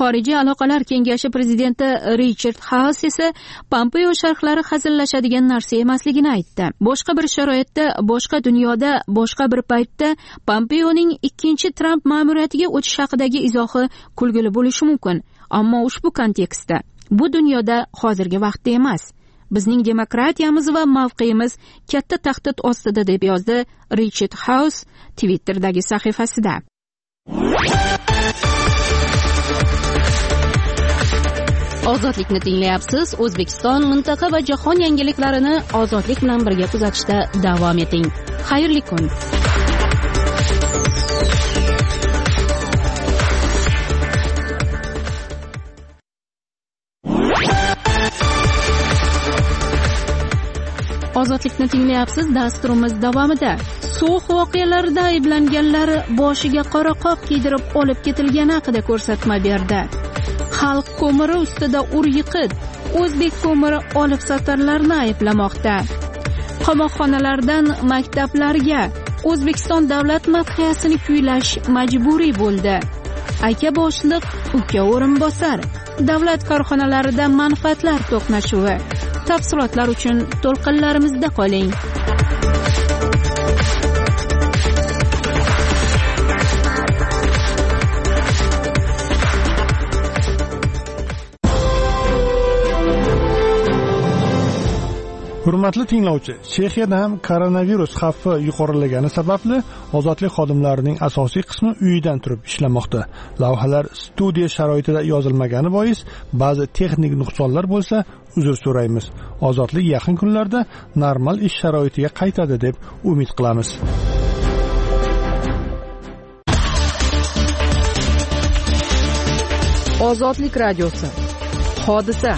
xorijiy aloqalar kengashi prezidenti Richard Haus esa Pompeo sharhlari hazillashadigan narsa emasligini aytdi. Boshqa bir sharoitda, boshqa dunyoda, boshqa bir paytda Pompeoning ikkinchi Tramp ma'muriyatiga o'tish haqidagi izohi kulgili bo'lishi mumkin, ammo ushbu kontekstda bu dunyoda hozirgi vaqtda emas. Bizning demokratiyamiz va mavqeyimiz katta tahdid ostida, deb yozdi Richard Haus Twitter'dagi sahifasida. Ozodlikni tinglayapsiz. O'zbekiston, mintaqa va jahon yangiliklarini ozodlik bilan birga kuzatishda davom eting. Xayrli kun. Ozodlikni tinglayapsiz. Dasturimiz davomida So'x voqealarida ayblanganlar boshiga qora qop kiydirib olib ketilgani haqida ko'rsatma berdi. Xalq ko'miri ustida ur-yiqit o'zbek ko'miri olib sotarlarni ayblamoqda. Qamoqxonalardan maktablarga O'zbekiston davlat madhiyasini kuylash majburiy bo'ldi. Aka boshliq, uka o'rinbosar, davlat korxonalarida manfaatlar to'qnashuvi. Tafsilotlar uchun to'lqinlarimizda qoling. Hurmatli tinglovchi, Chexiyada ham koronavirus xavfi yuqorilagani sababli ozodlik xodimlarining asosiy qismi uyidan turib ishlamoqda. Lavhalar studiya sharoitida yozilmagani bois ba'zi texnik nuqsonlar bo'lsa, uzr so'raymiz. Ozodlik yaqin kunlarda normal ish sharoitiga qaytadi deb umid qilamiz. Ozodlik radiosi. Hodisa.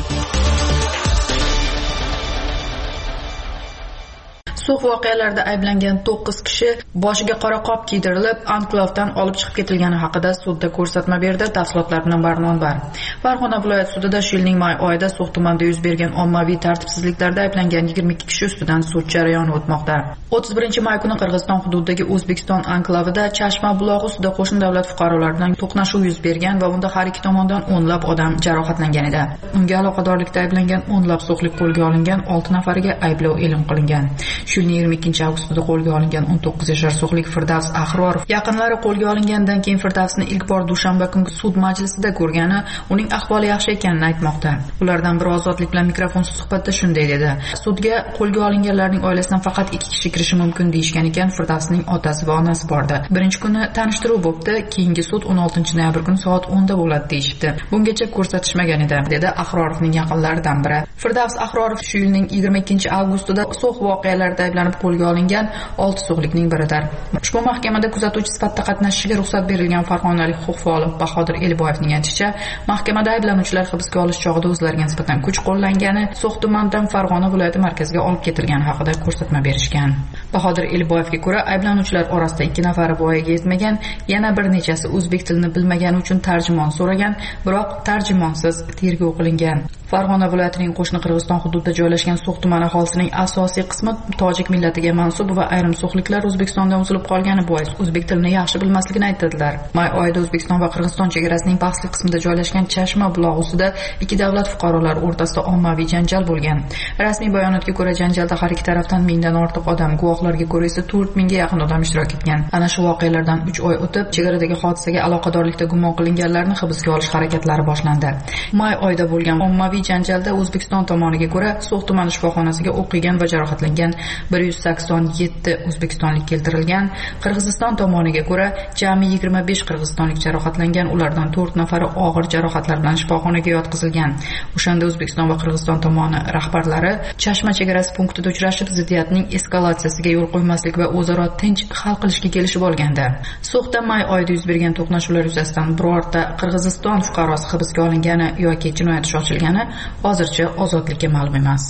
So'x voqealarida ayblangan to'qqiz kishi boshiga qora qop kiydirilib, anklavdan olib chiqib ketilgani haqida sudda ko'rsatma berdi. Tafsilotlar bilan Barnon bar. Farg'ona viloyat sudida shu yilning may oyida So'x tumanida yuz bergan ommaviy tartibsizliklarda ayblangan yigirma ikki kishi ustidan sud jarayoni o'tmoqda. o'ttiz birinchi may kuni Qirg'iziston hududidagi O'zbekiston anklavida Chashma bulog'i ustida qo'shni davlat fuqarolari bilan to'qnashuv yuz bergan va unda har ikki tomondan o'nlab odam jarohatlangan edi. Unga aloqadorlikda ayblangan o'nlab so'xlik qo'lga olingan, olti nafariga ayblov e'lon qilingan. yigirma ikkinchi avgustda qo'lga olingan o'n to'qqiz yashar so'xlik Firdavs Ahrorov yaqinlari qo'lga olingandan keyin Firdavsni ilk bor dushanba kungi sud majlisida ko'rgani, uning ahvoli yaxshi ekanini aytmoqda. Ulardan biri ozodlik bilan mikrofonsiz suhbatda shunday dedi: "Sudga qo'lga olinganlarning oilasidan faqat ikki kishi kirishi mumkin deyishgan ekan. Firdavsning otasi va onasi bordi. Birinchi kuni tanishtiruv bo'pti, keyingi sud o'n oltinchi noyabr kuni soat o'nda bo'ladi deyishdi. Bungacha ko'rsatishmagan edi", dedi Ahrorovning yaqinlaridan biri. Firdavs Ahrorov shu yilning yigirma ikkinchi avgustida So'x voqealarida ayblanib qo'lga olingan olti so'xlikning biridir. Ushbu mahkamada kuzatuvchi sifatida qatnashishiga ruxsat berilgan farg'onalik huquq faoli Bahodir Elboyevning aytishicha, mahkamada ayblanuvchilar hibsga olish chog'ida o'zlariga nisbatan kuch qo'llangani, So'x tumanidan Farg'ona viloyati markaziga olib ketilgani haqida ko'rsatma berishgan. Bahodir Elboyevga ko'ra, ayblanuvchilar orasida ikki nafari voyaga yetmagan, yana bir nechasi o'zbek tilini bilmagani uchun tarjimon so'ragan, biroq tarjimonsiz tergov qilingan. Farg'ona viloyatining qo'shni Qirg'iziston hududida joylashgan So'x tumani aholisining asosiy qismi tojik millatiga mansub va ayrim so'xliklar O'zbekistondan uzilib qolgani bois o'zbek tilini yaxshi bilmasligini aytadilar. May oyida O'zbekiston va Qirg'iziston chegarasining pastki qismida joylashgan Chashma bulog'i ustida ikki davlat fuqarolari o'rtasida ommaviy janjal bo'lgan. Rasmiy bayonotga ko'ra, janjalda har ikki tarafdan mingdan ortiq odam, guvohlarga ko'ra esa to'rt mingga yaqin odam ishtirok etgan. Ana shu voqealardan uch oy o'tib, chegaradagi hodisaga aloqadorlikda gumon qilinganlarni hibsga olish harakatlari boshlandi. May oyida bo'lgan ommaviy janjalda O'zbekiston tomoniga ko'ra So'x tumani shifoxonasiga o'qigan va jarohatlangan bir yuz sakson yetti o'zbekistonlik keltirilgan. Qirg'iziston tomoniga ko'ra jami yigirma besh qirg'izistonlik jarohatlangan, ulardan to'rt nafari og'ir jarohatlar bilan shifoxonaga yotqizilgan. O'shanda O'zbekiston va Qirg'iziston tomoni rahbarlari Chashma chegarasi punktida uchrashib, ziddiyatning eskalatsiyasiga yo'l qo'ymaslik va o'zaro tinch hal qilishga kelishib olganda, So'xda may oyida yuz bergan to'qnashuvlar yuzasidan birorta Qirg'iziston fuqarosi hibsga olingani yoki jinoyat ishi ochilgani hozircha ozodlikka ma'lum emas.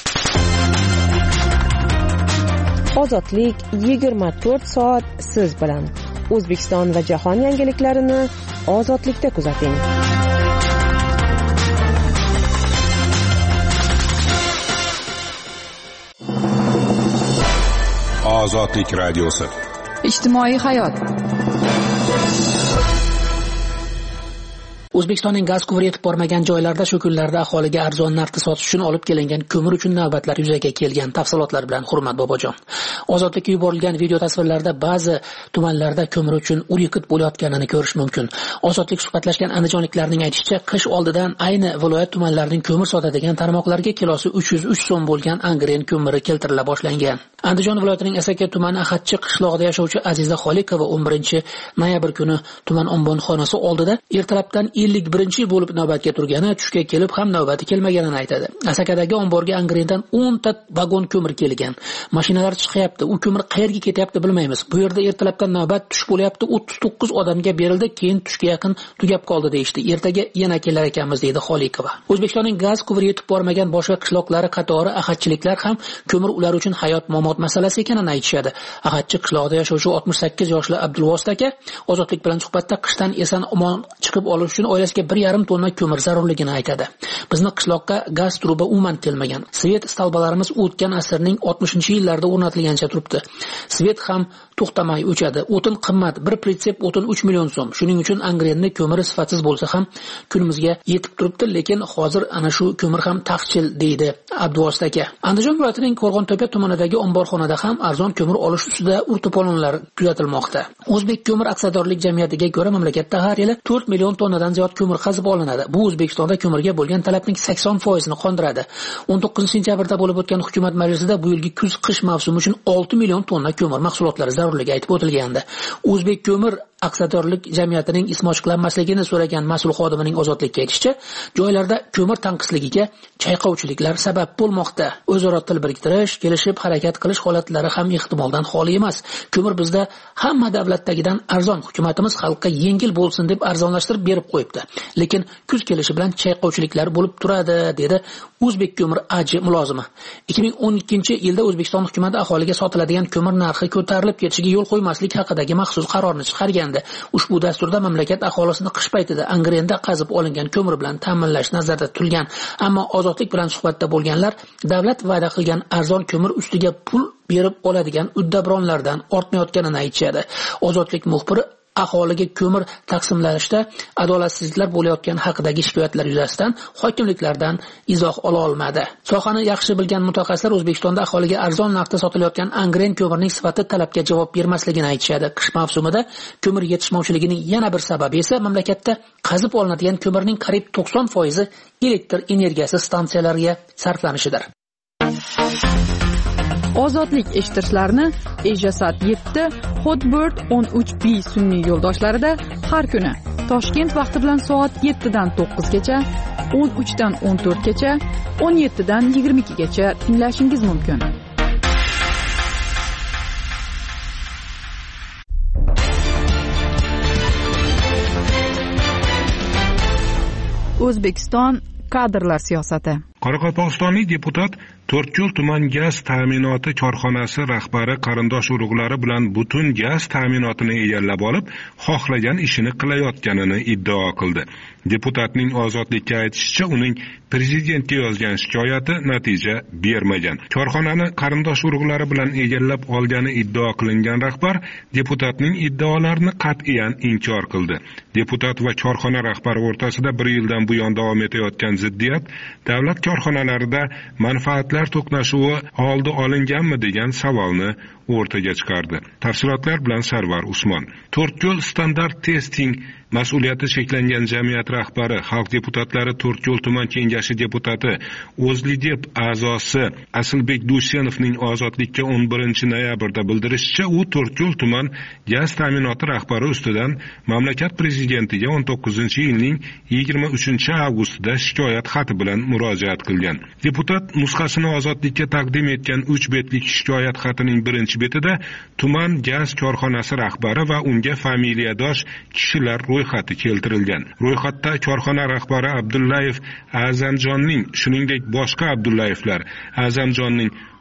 Ozodlik yigirma to'rt soat siz bilan. O'zbekiston va jahon yangiliklarini ozodlikda kuzating. Ozodlik radiosi. Ijtimoiy hayot. O'zbekistonning gaz quvuri yetib bormagan joylarda shu kunlarda aholiga arzon narxda sotish uchun olib kelingan ko'mir uchun navbatlar yuzaga kelgan. Tafsilotlar bilan Hurmat Bobojon. Ozodlikka yuborilgan video tasvirlarda ba'zi tumanlarda ko'mir uchun ur-yiqit bo'layotganini ko'rish mumkin. Ozodlik suhbatlashgan andijonliklarning aytishicha, qish oldidan ayni viloyat tumanlarining ko'mir sotadigan tarmoqlarga kilosi uch yuz uch so'm bo'lgan angren ko'miri keltirila boshlangan. Andijon viloyatining Asaka tumani Axatchi qishlog'ida yashovchi Aziza Xoliqova o'n birinchi noyabr kuni tuman ombonxonasi oldida ertalabdan ellik birinchi yil bo'lib navbatga turgani, tushga kelib ham navbati kelmaganini aytadi. Asakadagi omborga angrendan o'n ta vagon ko'mir kelgan. Mashinalar chiqyapti, u ko'mir qayerga ketyapti bilmaymiz. Bu yerda ertalabdan navbat tush bo'lyapti, o'ttiz to'qqiz odamga berildi, keyin tushga yaqin tugab qoldi deyishdi. Ertaga yana kelar ekanmiz deydi Xoliqova. O'zbekistonning gaz quvuri yetib bormagan boshqa qishloqlari qatori axatchiliklar ham ko'mir ular uchun hayot mamot masalasi ekanini aytishadi. Axatchi qishlog'ida yashovchi oltmish sakkiz yoshli Abdulvosit aka Ozodlik bilan suhbatda qishdan eson omon chiqib olish uchun oilasiga bir yarim tonna ko'mir zarurligini aytadi. Bizni qishloqqa gaz truba umuman kelmagan. Svet stalbalarimiz o'tgan asrning oltmishinchi yillarida o'rnatilgancha turibdi. Svet ham to'xtamay o'chadi. O'tin qimmat, bir pritsep o'tin uch million so'm. Shuning uchun angrenni ko'miri sifatsiz bo'lsa ham kunimizga yetib turibdi, lekin hozir ana shu ko'mir ham taqchil deydi Abduvosit aka. Andijon viloyatining Qo'rg'ontepa tumanidagi omborxonada ham arzon ko'mir olish ustida urtupolonlar kuzatilmoqda. O'zbek ko'mir aksiyadorlik jamiyatiga ko'ra mamlakatda har yili to'rt million tonnadan ziyod ko'mir qazib olinadi. Bu O'zbekistonda ko'mirga bo'lgan talabning sakson foizini qondiradi. o'n to'qqizinchi sentyabrda bo'lib o'tgan hukumat majlisida bu yilgi kuz-qish mavsumi uchun olti million tonna ko'mir mahsulotlari zarurligi aytib o'tilgandi. O'zbek ko'mir aksiyadorlik jamiyatining ismi ochiqlanmasligini so'ragan mas'ul xodimining Ozodlikka aytishicha, joylarda ko'mir tanqisligiga chayqovchiliklar sabab bo'lmoqda. O'zaro til biriktirish, kelishib harakat qilish holatlari ham ehtimoldan xoli emas. Ko'mir bizda hamma davlatdagidan arzon, hukumatimiz xalqqa yengil bo'lsin deb arzonlashtirib berib qo'yibdi. Lekin kuz kelishi bilan chayqovchiliklar bo'lib turadi, dedi O'zbek ko'mir aji mulozimi. ikki ming o'n ikkinchi yilda O'zbekiston hukumati aholiga sotiladigan ko'mir narxi ko'tarilib ketishiga yo'l qo'ymaslik haqidagi maxsus qarorni chiqargan. Ushbu dasturda mamlakat aholisini qish paytida angrenda qazib olingan ko'mir bilan ta'minlash nazarda tutilgan. Ammo Ozodlik bilan suhbatda bo'lganlar davlat va'da qilgan arzon ko'mir ustiga pul berib oladigan uddabronlardan ortmayotganini aytishadi. Ozodlik muxbiri aholiga ko'mir taqsimlanishda adolatsizliklar bo'layotgani haqidagi shikoyatlar yuzasidan hokimliklardan izoh ola olmadi. Sohani yaxshi bilgan mutaxassislar O'zbekistonda aholiga arzon narxda sotilayotgan angren ko'mirning sifati talabga javob bermasligini aytishadi. Qish mavsumida ko'mir yetishmovchiligining yana bir sababi esa mamlakatda qazib olinadigan ko'mirning qariyb to'qson foizi elektr energiyasi stansiyalariga sarflanishidir. Ozodlik eshittirishlarni Ejasat yetti, Hotbird o'n uch B sun'iy yo'ldoshlarida har kuni Toshkent vaqti bilan soat yettidan to'qqizgacha, o'n uchdan o'n to'rtgacha, o'n yettidan yigirma ikkigacha tinglashingiz mumkin. O'zbekiston kadrlar siyosati. Qoraqalpog'istonlik deputat To'rtko'l tuman gaz ta'minoti korxonasi rahbari qarindosh urug'lari bilan butun gaz ta'minotini egallab olib, xohlagan ishini qilayotganini iddao qildi. Deputatning Ozodlikka aytishicha, uning prezidentga yozgan shikoyati natija bermagan. Korxonani qarindosh urug'lari bilan egallab olgani iddao qilingan rahbar deputatning iddaolarini qat'iyan inkor qildi. Deputat va korxona rahbari o'rtasida bir yildan buyon davom etayotgan ziddiyat davlat korxonalarida manfaatlar to'qnashuvi oldi olinganmi degan savolni o'rtaga chiqardi. Tafsilotlar bilan Sarvar Usmon. To'rtko'l standart testing mas'uliyati cheklangan jamiyat rahbari, xalq deputatlari To'rtko'l tuman kengashi deputati, O'zlidep a'zosi Asilbek Dushenovning Ozodlikka o'n birinchi noyabrda bildirishicha, u To'rtko'l tuman gaz ta'minoti rahbari ustidan mamlakat prezidentiga o'n to'qqizinchi yilning yigirma uchinchi avgustida shikoyat xati bilan murojaat qilgan. Deputat nusxasini Ozodlikka taqdim etgan uch betlik shikoyat xatining birinchi betida tuman gaz korxonasi rahbari va unga familiyadosh kishilar ro'yxati keltirilgan. Ro'yxatda korxona rahbari Abdullayev A'zamjonning, shuningdek boshqa Abdullayevlar, A'zamjonning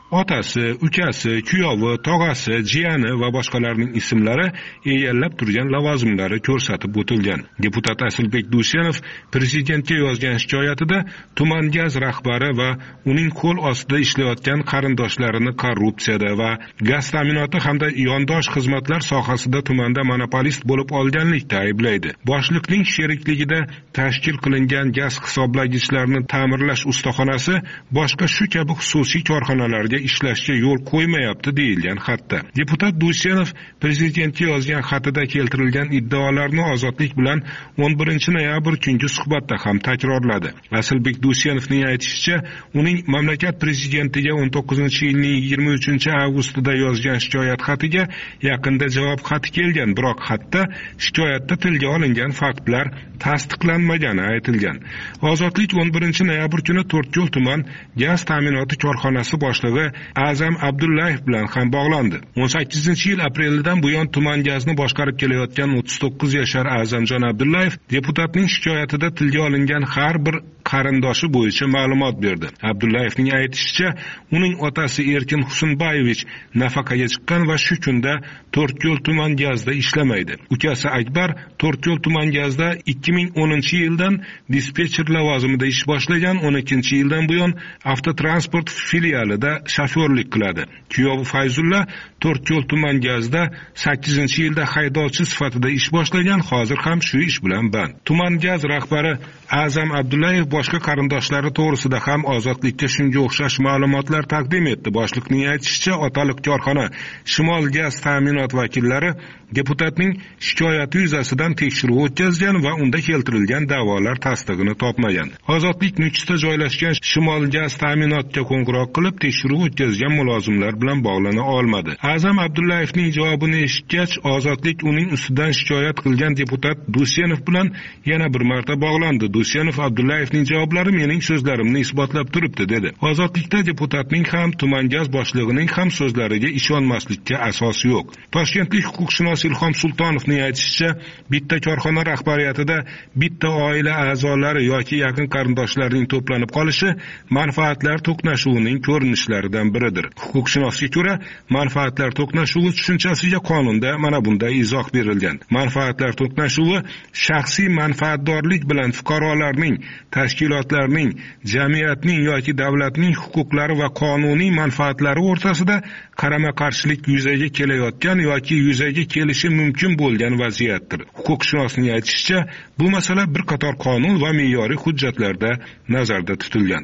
otasi, ukasi, kuyovi, tog'asi, jiyani va boshqalarning ismlari egallab turgan lavozimlari ko'rsatib o'tilgan. Deputat Asilbek Dusyanov prezidentga yozgan shikoyatida tuman gaz rahbari va uning qo'l ostida ishlayotgan qarindoshlarini korrupsiyada va gaz ta'minoti hamda yondosh xizmatlar sohasida tumanda monopolist bo'lib olganlikda ayblaydi. Boshliqning sherikligida tashkil qilingan gaz hisoblagichlarni ta'mirlash ustaxonasi boshqa shu kabi xususiy korxonalarga ishlashga yo'l qo'ymayapti deyilgan xatda. Deputat Dusyanov prezidentga yozgan xatida keltirilgan iddaolarni Ozodlik bilan o'n birinchi noyabr kungi suhbatda ham takrorladi. Asilbek Dusyanovning aytishicha, uning mamlakat prezidentiga o'n to'qqizinchi yilning yigirma uchinchi avgustida yozgan shikoyat xatiga yaqinda javob xati kelgan, biroq xatda shikoyatda tilga olingan faktlar tasdiqlanmagani aytilgan. Ozodlik o'n birinchi noyabr kuni To'rtko'l tuman gaz ta'minoti korxonasi boshlig'i Azam Abdullayev bilan ham bog'landi. o'n sakkizinchi yil aprelidan buyon tuman gazni boshqarib kelayotgan o'ttiz to'qqiz yashar Azamjon Abdullayev deputatning shikoyatida tilga olingan har bir qarindoshi bo'yicha ma'lumot berdi. Abdullayevning aytishicha, uning otasi Erkin Husunbayevich nafaqaga chiqqan va shu kunda To'rtko'l tuman gazda ishlamaydi. Ukasi Akbar To'rtko'l tuman gazda ikki ming o'ninchi yildan dispetcher lavozimida ish boshlagan, o'n ikkinchi yildan buyon avtotransport filialida shofyorlik qiladi. Kuyovi Fayzulla To'rtko'l tuman gazda sakkizinchi yilda haydovchi sifatida ish boshlagan, hozir ham shu ish bilan band. Tuman gaz rahbari Azam Abdullayev boshqa qarindoshlari to'g'risida ham Ozodlikka shunga o'xshash ma'lumotlar taqdim etdi. Boshliqning aytishicha, otaliq korxona Shimol gaz ta'minot vakillari deputatning shikoyati yuzasidan tekshiruv o'tkazgan va unda keltirilgan da'volar tasdig'ini topmagan. Ozodlik Nukusda joylashgan Shimol gaz ta'minotga qo'ng'iroq qilib tekshiruv o'tkazgan mulozimlar bilan bog'lana olmadi. Azam Abdullayevning javobini eshitgach, Ozodlik uning ustidan shikoyat qilgan deputat Dusyanov bilan yana bir marta bog'landi. Dusyanov Abdullayevning javoblari mening so'zlarimni isbotlab turibdi dedi. Ozodlikda deputatning ham tuman gaz boshlig'ining ham so'zlariga ishonmaslikka asos yo'q. Toshkentlik huquqshunos Ilhom Sultonovning aytishicha, bitta korxona rahbariyatida bitta oila a'zolari yoki yaqin qarindoshlarining to'planib qolishi manfaatlar to'qnashuvining ko'rinishlaridan biridir. Huquqshunosga ko'ra, manfaatlar to'qnashuvi tushunchasiga qonunda mana bunday izoh berilgan. Manfaatlar to'qnashuvi shaxsiy manfaatdorlik bilan fuqarolarning, tashkilotlarning, jamiyatning yoki davlatning huquqlari va qonuniy manfaatlari o'rtasida qarama-qarshilik yuzaga kelayotgan yoki yuzaga kelishi mumkin bo'lgan vaziyatdir. Huquqshunosning aytishicha, bu masala bir qator qonun va me'yoriy hujjatlarda nazarda tutilgan.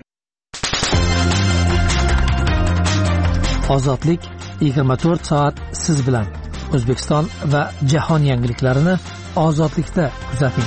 Ozodlik yigirma to'rt soat siz bilan. O'zbekiston va jahon yangiliklarini Ozodlikda kuzating.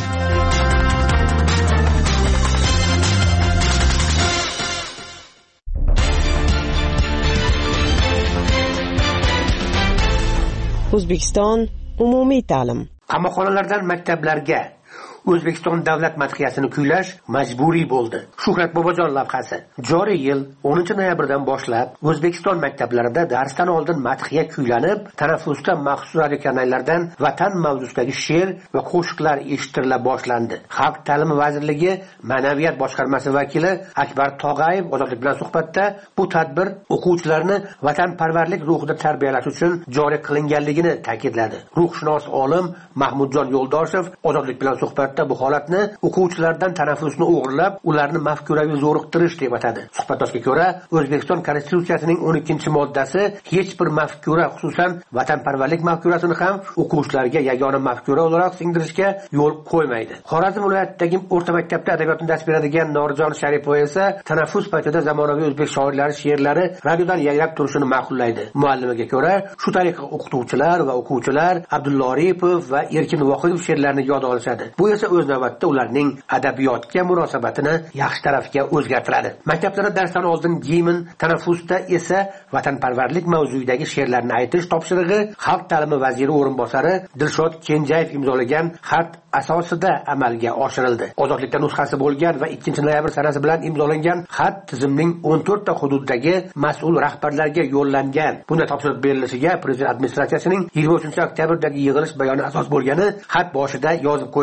O'zbekiston umumiy ta'lim. Qamoqxonalardan maktablarga O'zbekiston davlat madhiyasini kuylash majburiy bo'ldi. Shuhrat Bobojon lavhasi. Joriy yil o'ninchi noyabrdan boshlab O'zbekiston maktablarida darsdan oldin madhiya kuylanib, tanaffusda maxsus radiokanallardan vatan mavzusidagi she'r va qo'shiqlar eshittirila boshlandi. Xalq ta'limi vazirligi Ma'naviyat boshqarmasi vakili Akbar Tog'ayev Ozodlik bilan suhbatda bu tadbir o'quvchilarni vatanparvarlik ruhida tarbiyalash uchun joriy qilinganligini ta'kidladi. Ruhshunos olim Mahmudjon Yo'ldoshev Ozodlik bilan suhbatda bu holatni o'quvchilardan tanaffusni o'g'irlab, ularni mafkuraviy zo'riqtirish deb atadi. Suhbatdoshga ko'ra, O'zbekiston Konstitutsiyasining o'n ikkinchi moddasi hech bir mafkura, xususan vatanparvarlik mafkurasini ham o'quvchilarga yagona mafkura o'laroq singdirishga yo'l qo'ymaydi. Xorazm viloyatidagi o'rta maktabda adabiyotni dars beradigan Norjon Sharipova esa tanaffus paytida zamonaviy o'zbek shoirlari she'rlari radiodan yangrab turishini ma'qullaydi. Muallimiga ko'ra, shu tariqa o'qituvchilar va o'quvchilar Abdulla Oripov va Erkin Vohidov she'rlarini yod olishadi. Bu esa o'z navbatida ularning adabiyotga munosabatini yaxshi tarafga o'zgartiradi. Maktablarda darsdan oldin gimn, tanaffusda esa vatanparvarlik mavzuidagi she'rlarni aytish topshirig'i Xalq ta'limi vaziri o'rinbosari Dilshod Kenjayev imzolagan xat asosida amalga oshirildi. Ozodlikda nusxasi bo'lgan va ikkinchi noyabr sanasi bilan imzolangan xat tizimning o'n to'rtta hududdagi mas'ul rahbarlarga yo'llangan. Bunday topshiriq berilishiga prezident administratsiyasining yigirma uchinchi oktyabrdagi yig'ilish bayoni asos bo'lgani xat boshida yozib qo'yilgan.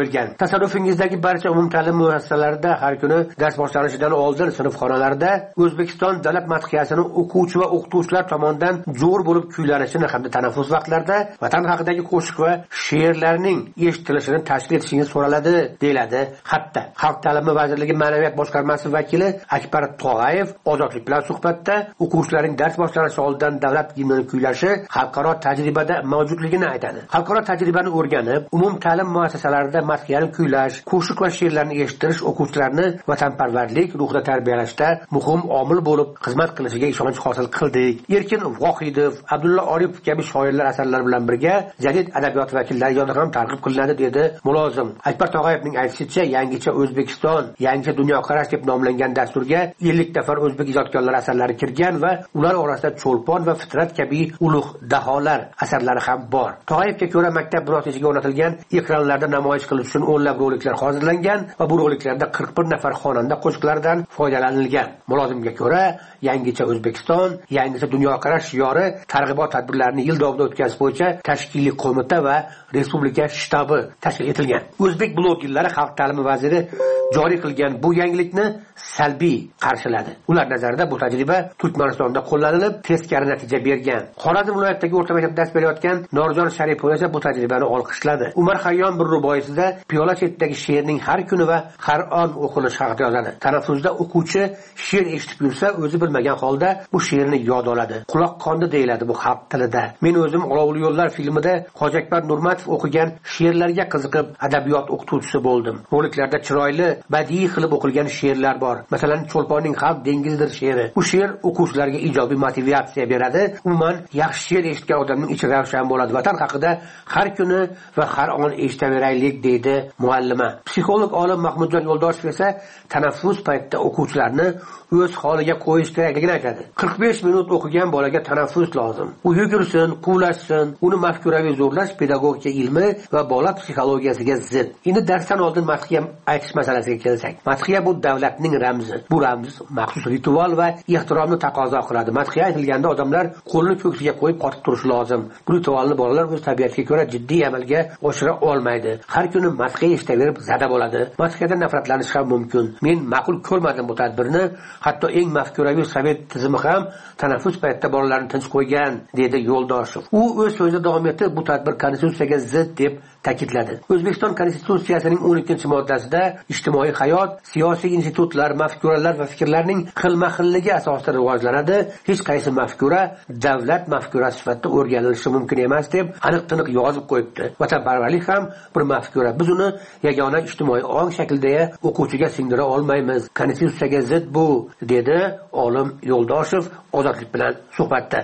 Tasarrufingizdagi barcha umumta'lim muassasalarida har kuni dars boshlanishidan oldin sinfxonalarda O'zbekiston davlat madhiyasini o'quvchi va o'qituvchilar tomonidan zo'r bo'lib kuylanishini hamda tanaffus vaqtlarida vatan haqidagi qo'shiq va she'rlarning eshitilishini tashkil etishingiz so'raladi, deyiladi. Hatto Xalq ta'limi vazirligi ma'naviyat boshqarmasi vakili Akbar Tog'ayev Ozodlik bilan suhbatda o'quvchilarning dars boshlanishi oldidan davlat gimnini kuylashi xalqaro tajribada mavjudligini aytadi. Xalqaro tajribani o'rganib, umum ta'lim muassasalarida madhiyani kuylash, qo'shiq va she'rlarni eshitirish o'quvchilarni vatanparvarlik ruhida tarbiyalashda muhim omil bo'lib xizmat qilishiga ishonch hosil qildik. Erkin Vohidov, Abdulla Oripov kabi shoirlar asarlari bilan birga jadid adabiyot vakillari yana ham targ'ib qilinadi, dedi mulozim. Akbar Tog'ayevning aytishicha, yangicha O'zbekiston, yangicha dunyoqarash deb nomlangan dasturga ellik nafar o'zbek ijodkorlari asarlari kirgan va ular orasida Cho'lpon va Fitrat kabi ulug' daholar asarlari ham bor. Tog'ayevga ko'ra, maktab binosisiga o'rnatilgan ekranlarda namoyish qilish uchun o'nlab roliklar hozirlangan va bu roliklarda qirq bir nafar xonanda qo'shiqlaridan foydalanilgan. Mulozimga ko'ra, yangicha O'zbekiston, yangicha dunyoqarash shiori targ'ibot tadbirlarini yil davomida o'tkazish bo'yicha tashkiliy qo'mita va respublika shtabi tashkil etilgan. O'zbek blogerlari Xalq ta'limi vaziri joriy qilgan bu yangilikni salbiy qarshiladi. Ular nazarida bu tajriba Turkmanistonda qo'llanilib, teskari natija bergan. Xorazm viloyatidagi o'rta maktabda dars berayotgan Norjon Sharipov esa bu tajribani olqishladi. Umar Xayyom bir ruboyisida piyola chetidagi she'rning har kuni va har on o'qilishi haqida yozadi. Tanaffusda o'quvchi she'r eshitib yursa, o'zi bilmagan holda bu she'rni yod oladi. Quloq qondi deyiladi bu xalq tilida. Men o'zim Olovli yo'llar filmida Hojiakbar Nurmatov o'qigan she'rlarga qiziqib, adabiyot o'qituvchisi bo'ldim. Roliklarda chiroyli, badiiy qilib o'qilgan she'rlar bor. Masalan, Cho'lponning Xalq dengizdir she'ri. Bu she'r o'quvchilarga ijobiy motivatsiya beradi. Umuman, yaxshi she'r eshitgan odamning ichi ravshan bo'ladi. Vatan haqida har kuni va har on eshitaveraylik, deydi muallima. Psixolog olim Mahmudjon Yo'ldoshev esa tanaffus paytida o'quvchilarni o'z holiga qo'yish kerakligini aytadi. qirq besh minut o'qigan bolaga tanaffus lozim. U yugursin, quvlashsin. Uni mafkuraviy zo'rlash pedagogika ilmi va bola psixologiyasiga zid. Endi darsdan oldin madhiya aytish masalasiga kelsak. Madhiya bu davlatning ramzi. Bu ramz maxsus ritual va ehtiromni taqozo qiladi. Madhiya aytilganda odamlar qo'lini ko'ksiga qo'yib qotib turishi lozim. Bu ritualni bolalar o'z tabiatiga ko'ra jiddiy amalga oshira olmaydi. Har kuni madhiya eshitaverib zada bo'ladi. Madhiyadan nafratlanish ham mumkin. Men ma'qul ko'rmadim bu tadbirni. Hatto eng mafkuraviy sovet tizimi ham tanaffus paytida bolalarni tinch qo'ygan, dedi Yo'ldoshev. U o'z so'zida davom etib, bu tadbir konstitutsiyaga zid deb ta'kidladi. O'zbekiston konstitutsiyasining o'n ikkinchi moddasida ijtimoiy hayot, siyosiy institutlar, mafkuralar va fikrlarning xilma-xilligi asosida rivojlanadi. Hech qaysi mafkura davlat mafkurasi sifatida o'rganilishi mumkin emas deb aniq-tiniq yozib qo'yibdi. Vatanparvarlik ham bir mafkura. Biz uni yagona ijtimoiy ong shaklida o'quvchiga singdira olmaymiz. Konstitutsiyaga zid bu, dedi olim Yo'ldoshev Ozodlik bilan suhbatda.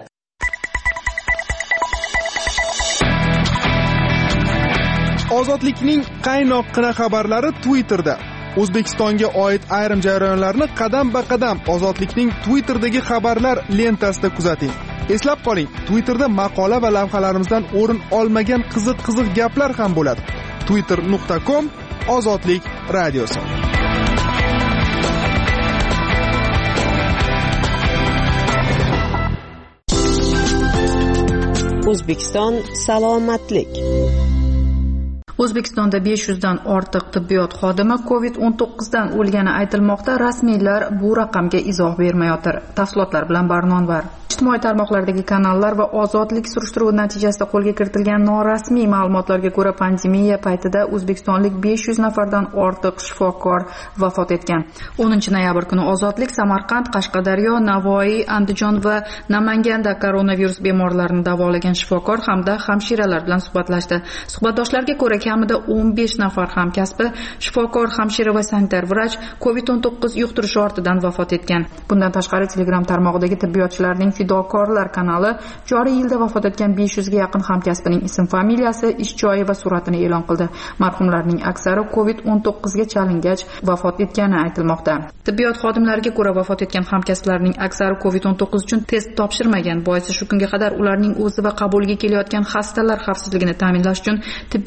Ozodlikning qaynoq-qina xabarlari Twitterda. O'zbekistonga oid ayrim jarayonlarni qadam-ba-qadam Ozodlikning Twitterdagi xabarlar lentasida kuzating. Eslab qoling, Twitterda maqola va lavhalarimizdan o'rin olmagan qiziq-qiziq gaplar ham bo'ladi. twitter nuqta com Ozodlik radiosi. O'zbekiston salomatlik. O'zbekistonda besh yuz dan ortiq tibbiyot xodimi covid o'n to'qqiz dan o'lgani aytilmoqda. Rasmiylar bu raqamga izoh bermayotir. Tafsilotlar bilan Barnonvar. Ijtimoiy tarmoqlardagi kanallar va Ozodlik surishtiruvi natijasida qo'lga kiritilgan norasmiy ma'lumotlarga ko'ra, pandemiya paytida o'zbekistonlik besh yuz nafardan ortiq shifokor vafot etgan. o'ninchi noyabr kuni Ozodlik Samarqand, Qashqadaryo, Navoiy, Andijon va Namanganda koronavirus bemorlarini davolagan shifokor hamda hamshiralar bilan suhbatlashdi. Suhbatdoshlarga ko'ra, kamida o'n besh nafar hamkasbi shifokor, hamshira va sanitar vrach covid o'n to'qqiz yuqtirishi ortidan vafot etgan. Bundan tashqari Telegram tarmog'idagi tibbiyotchilarning Fidokorlar kanali joriy yilda vafot etgan besh yuzga yaqin hamkasbining ism, familiyasi, ish joyi va suratini e'lon qildi. Marhumlarning aksari covid o'n to'qqiz ga chalingach vafot etgani aytilmoqda. Tibbiyot xodimlariga ko'ra, vafot etgan hamkasblarning aksari covid o'n to'qqiz uchun test topshirmagan. Boisi shu kunga qadar ularning o'zi va qabulga kelayotgan xastalar xavfsizligini ta'minlash uchun tibbiyot xodimlari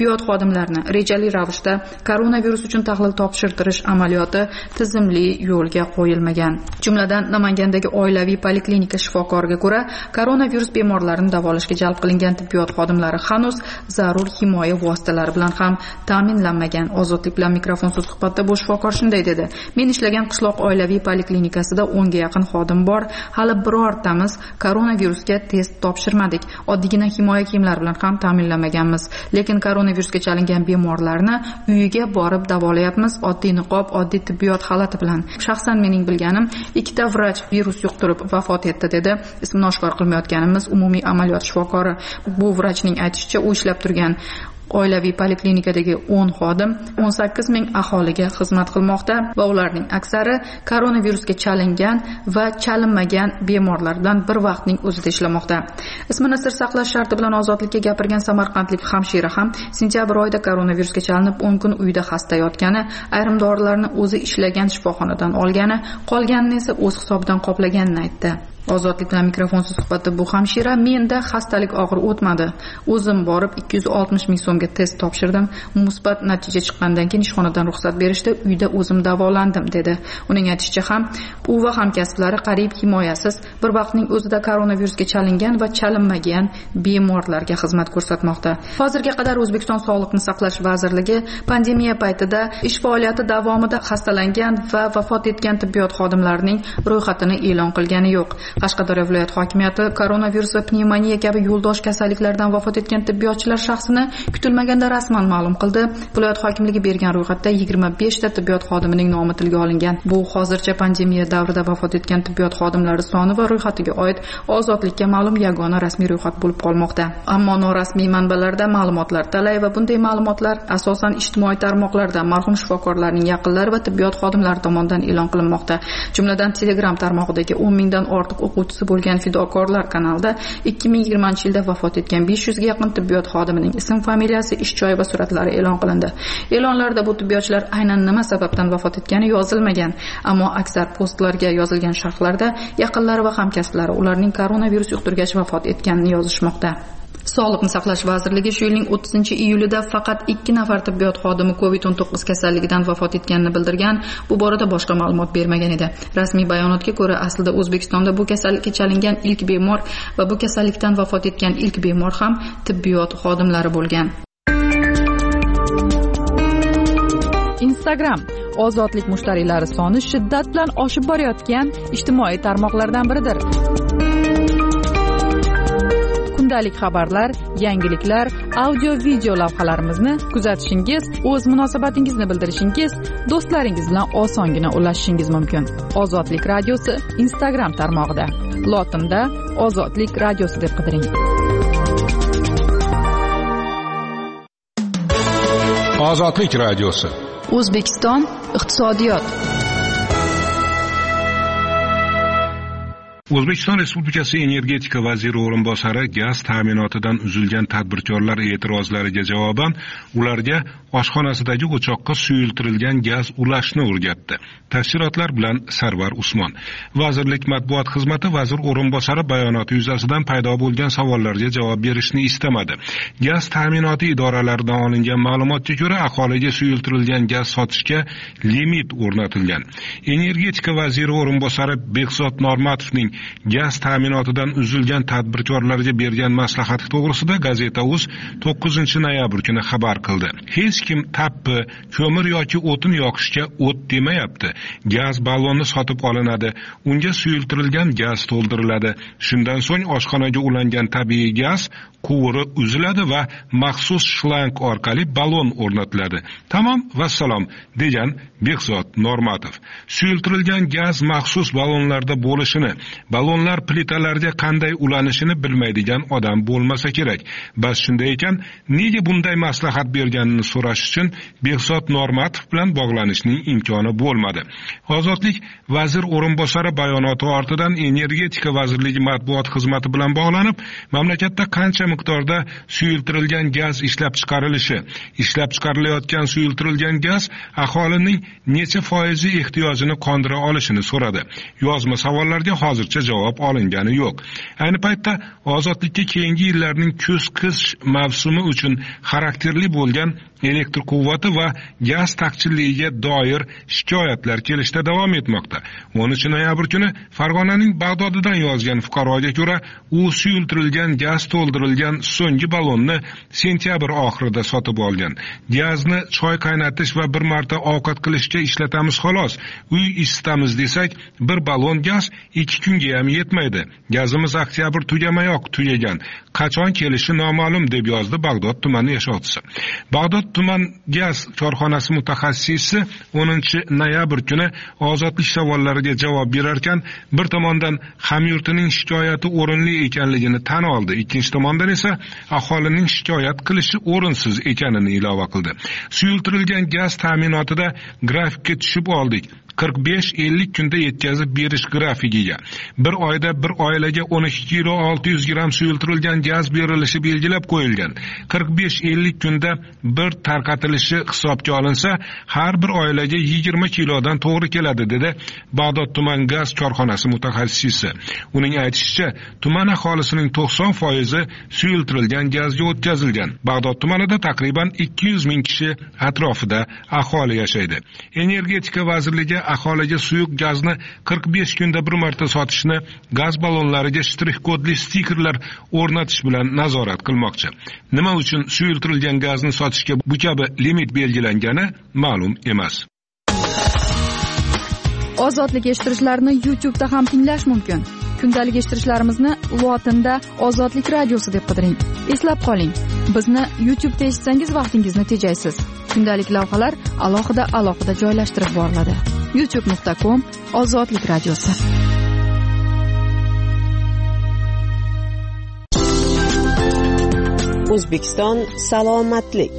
xodimlarini rejali ravishda koronavirus uchun tahlil topshirtirish amaliyoti tizimli yo'lga qo'yilmagan. Jumladan, Namangandagi oilaviy poliklinika shifokoriga ko'ra, koronavirus bemorlarini davolashga jalb qilingan tibbiyot xodimlari hanuz zarur himoya vositalari bilan ham ta'minlanmagan. Ozodlik bilan mikrofonsiz suhbatda bu shifokor shunday dedi: "Men ishlagan qishloq oilaviy poliklinikasida o'nga yaqin xodim bor. Hali birortamiz koronavirusga test topshirmadik. Oddiygina himoya kiyimlari bilan ham ta'minlamaganmiz. Lekin koronavirusga chalingan bemorlarni uyiga borib davolayapmiz, oddiy niqob, oddiy tibbiyot xalati bilan. Shaxsan mening bilganim, ikkita vrach virus yuqtirib vafot etdi", dedi ismini oshkor qilmayotganimiz umumiy amaliyot shifokori. Bu vrachning aytishicha, u ishlab turgan oilaviy poliklinikadagi o'n xodim o'n sakkiz ming aholiga xizmat qilmoqda va ularning aksari koronavirusga chalingan va chalinmagan bemorlar bilan bir vaqtning o'zida ishlamoqda. Ismini sir saqlash sharti bilan Ozodlikka gapirgan samarqandlik hamshira ham sentyabr oyida koronavirusga chalinib o'n kun uyda xasta yotgani, ayrim dorilarni o'zi ishlagan shifoxonadan olgani, qolganini esa o'z hisobidan qoplaganini aytdi. Ozodlik bilan mikrofonsiz suhbatda bu hamshira: "Menda xastalik og'ir o'tmadi. O'zim borib ikki yuz oltmish ming so'mga test topshirdim. Musbat natija chiqqandan keyin ishxonadan ruxsat berishdi, uyda o'zim davolandim", dedi. Uning aytishicha ham u va hamkasblari qariyb himoyasiz, bir vaqtning o'zida koronavirusga chalingan va chalinmagan bemorlarga xizmat ko'rsatmoqda. Hozirga qadar O'zbekiston Sog'liqni saqlash vazirligi pandemiya paytida ish faoliyati davomida xastalangan va vafot etgan tibbiyot xodimlarining ro'yxatini e'lon qilgani yo'q. Qashqadaryo viloyat hokimiyati koronavirus va pnevmoniya kabi yo'ldosh kasalliklardan vafot etgan tibbiyotchilar shaxsini kutilmaganda rasman ma'lum qildi. Viloyat hokimligi bergan ro'yxatda yigirma besh ta tibbiyot xodimining nomi tilga olingan. Bu hozircha pandemiya davrida vafot etgan tibbiyot xodimlari soni va ro'yxatiga oid Ozodlikka ma'lum yagona rasmiy ro'yxat bo'lib qolmoqda. Ammo norasmiy manbalarda ma'lumotlar talay va bunday ma'lumotlar asosan ijtimoiy tarmoqlarda marhum shifokorlarning yaqinlari va tibbiyot xodimlari tomonidan e'lon qilinmoqda. Jumladan Telegram tarmog'idagi o'n mingdan ortiq o'quvchisi bo'lgan Fidokorlar kanalida ikki ming yigirmanchi yilda vafot etgan besh yuzga yaqin tibbiyot xodimining ism, familiyasi, ish joyi va suratlari e'lon qilindi. E'lonlarda bu tibbiyotchilar aynan nima sababdan vafot etgani yozilmagan, ammo aksar postlarga yozilgan sharhlarda yaqinlari va hamkasblari ularning koronavirus yuqtirgach vafot etganini yozishmoqda. Sog'liqni saqlash vazirligi shu yilning o'ttizinchi iyulida faqat ikki nafar tibbiyot xodimi covid o'n to'qqiz kasalligidan vafot etganini bildirgan. Bu borada boshqa ma'lumot bermagan edi. Rasmiy bayonotga ko'ra, aslida O'zbekistonda bu kasallikka chalingan ilk bemor va bu kasallikdan vafot etgan ilk bemor ham tibbiyot xodimlari bo'lgan. Instagram ozodlik mushtariylari soni shiddat bilan oshib borayotgan ijtimoiy tarmoqlardan biridir. Kundalik xabarlar, yangiliklar, audio-video lavhalarimizni kuzatishingiz, o'z munosabatingizni bildirishingiz, do'stlaringiz bilan osongina ulashishingiz mumkin. Ozodlik radiosi Instagram tarmog'ida. Lotinda Ozodlik radiosi deb qidiring. Ozodlik radiosi. O'zbekiston iqtisodiyot. O'zbekiston Respublikasi energetika vaziri o'rinbosari gaz ta'minotidan uzilgan tadbirkorlar e'tirozlariga javoban ularga oshxonasidagi o'choqqa suyultirilgan gaz ulashni o'rgatdi. Tafsilotlar bilan Sarvar Usmon. Vazirlik matbuot xizmati vazir o'rinbosari bayonoti yuzasidan paydo bo'lgan savollarga javob berishni istamadi. Gaz ta'minoti idoralaridan olingan ma'lumotga ko'ra, aholiga suyultirilgan gaz sotishga limit o'rnatilgan. Energetika vaziri o'rinbosari Behzod Normatovning gaz ta'minotidan uzilgan tadbirkorlarga bergan maslahati to'g'risida Gazeta.uz to'qqizinchi noyabr kuni xabar qildi. Hech kim tappi, ko'mir yoki o'tin yoqishga o't demayapti. Gaz balloni sotib olinadi, unga suyultirilgan gaz to'ldiriladi. Shundan so'ng oshxonaga ulangan tabiiy gaz quvuri uziladi va maxsus shlang orqali ballon o'rnatiladi. Tamom va salom, degan Behzod Normatov. Suyultirilgan gaz maxsus ballonlarda bo'lishini, ballonlar plitalarga qanday ulanishini bilmaydigan odam bo'lmasa kerak. Bas shunday ekan, nega bunday maslahat berganini so'rash uchun Behzod Normatov bilan bog'lanishning imkoni bo'lmadi. Ozodlik vazir o'rinbosari bayonoti ortidan energetika vazirligi matbuot xizmati bilan bog'lanib, mamlakatda qancha miqdorda suyultirilgan gaz ishlab chiqarilishi, ishlab chiqarilayotgan suyultirilgan gaz aholining necha foizi ehtiyojini qondira olishini so'radi. Yozma savollarga hozircha javob olingani yo'q. Ayni paytda Ozodlikka keyingi yillarning kuz-qish mavsumi uchun xarakterli bo'lgan elektr quvvati va gaz taqchilligiga doir shikoyatlar kelishda davom etmoqda. o'ninchi noyabr kuni Farg'onaning Bag'dodidan yozgan fuqaroga ko'ra, u suyultirilgan gaz to'ldirilgan so'nggi ballonni sentyabr oxirida sotib olgan. Gazni choy qaynatish va bir marta ovqat qilishga ishlatamiz xolos. Uy isitamiz desak, bir ballon gaz ikki kunga ham yetmaydi. Gazimiz oktyabr tugamayoq tugagan. Qachon kelishi noma'lum deb yozdi Bag'dod tumani yashovchisi. Bag'dod tuman gaz korxonasi mutaxassisi o'ninchi noyabr kuni ozodlik savollariga javob berar ekan, bir tomondan hamyurtining shikoyati o'rinli ekanligini tan oldi, ikkinchi tomondan esa aholining shikoyat qilishi o'rinsiz ekanini ilova qildi. Suyultirilgan gaz ta'minotida grafikka tushib oldik. qirq besh ellik kunda yetkazib berish grafikiga. Bir oyda bir oilaga o'n ikki kilo olti yuz gramm suyultirilgan gaz berilishi belgilab qo'yilgan. qirq besh ellik kunda bir tarqatilishi hisobga olinsa, har bir oilaga yigirma kilodan to'g'ri keladi, dedi Bag'dod tuman gaz korxonasi mutaxassisi. Uning aytishicha, tuman aholisining to'qson foizi suyultirilgan gazga o'tkazilgan. Bag'dod tumanida taqriban ikki yuz ming kishi atrofida aholi yashaydi. Energetika vazirligi aholiga suyuq gazni qirq besh kunda bir marta sotishni gaz ballonlariga shtrix kodli stikerlar o'rnatish bilan nazorat qilmoqchi. Nima uchun suyultirilgan gazni sotishga bu kabi limit belgilangani ma'lum emas. Ozodlik eshittirishlarni YouTube'da ham tinglash mumkin. Kundalik eshittirishlarimizni lotinda Ozodlik radiosi deb qidiring. Eslab qoling, bizni YouTube'da eshitsangiz vaqtingizni tejaysiz. Kundalik lavhalar alohida alohida joylashtirib boriladi. youtube nuqta com Ozodlik radiosi. O'zbekiston salomatlik.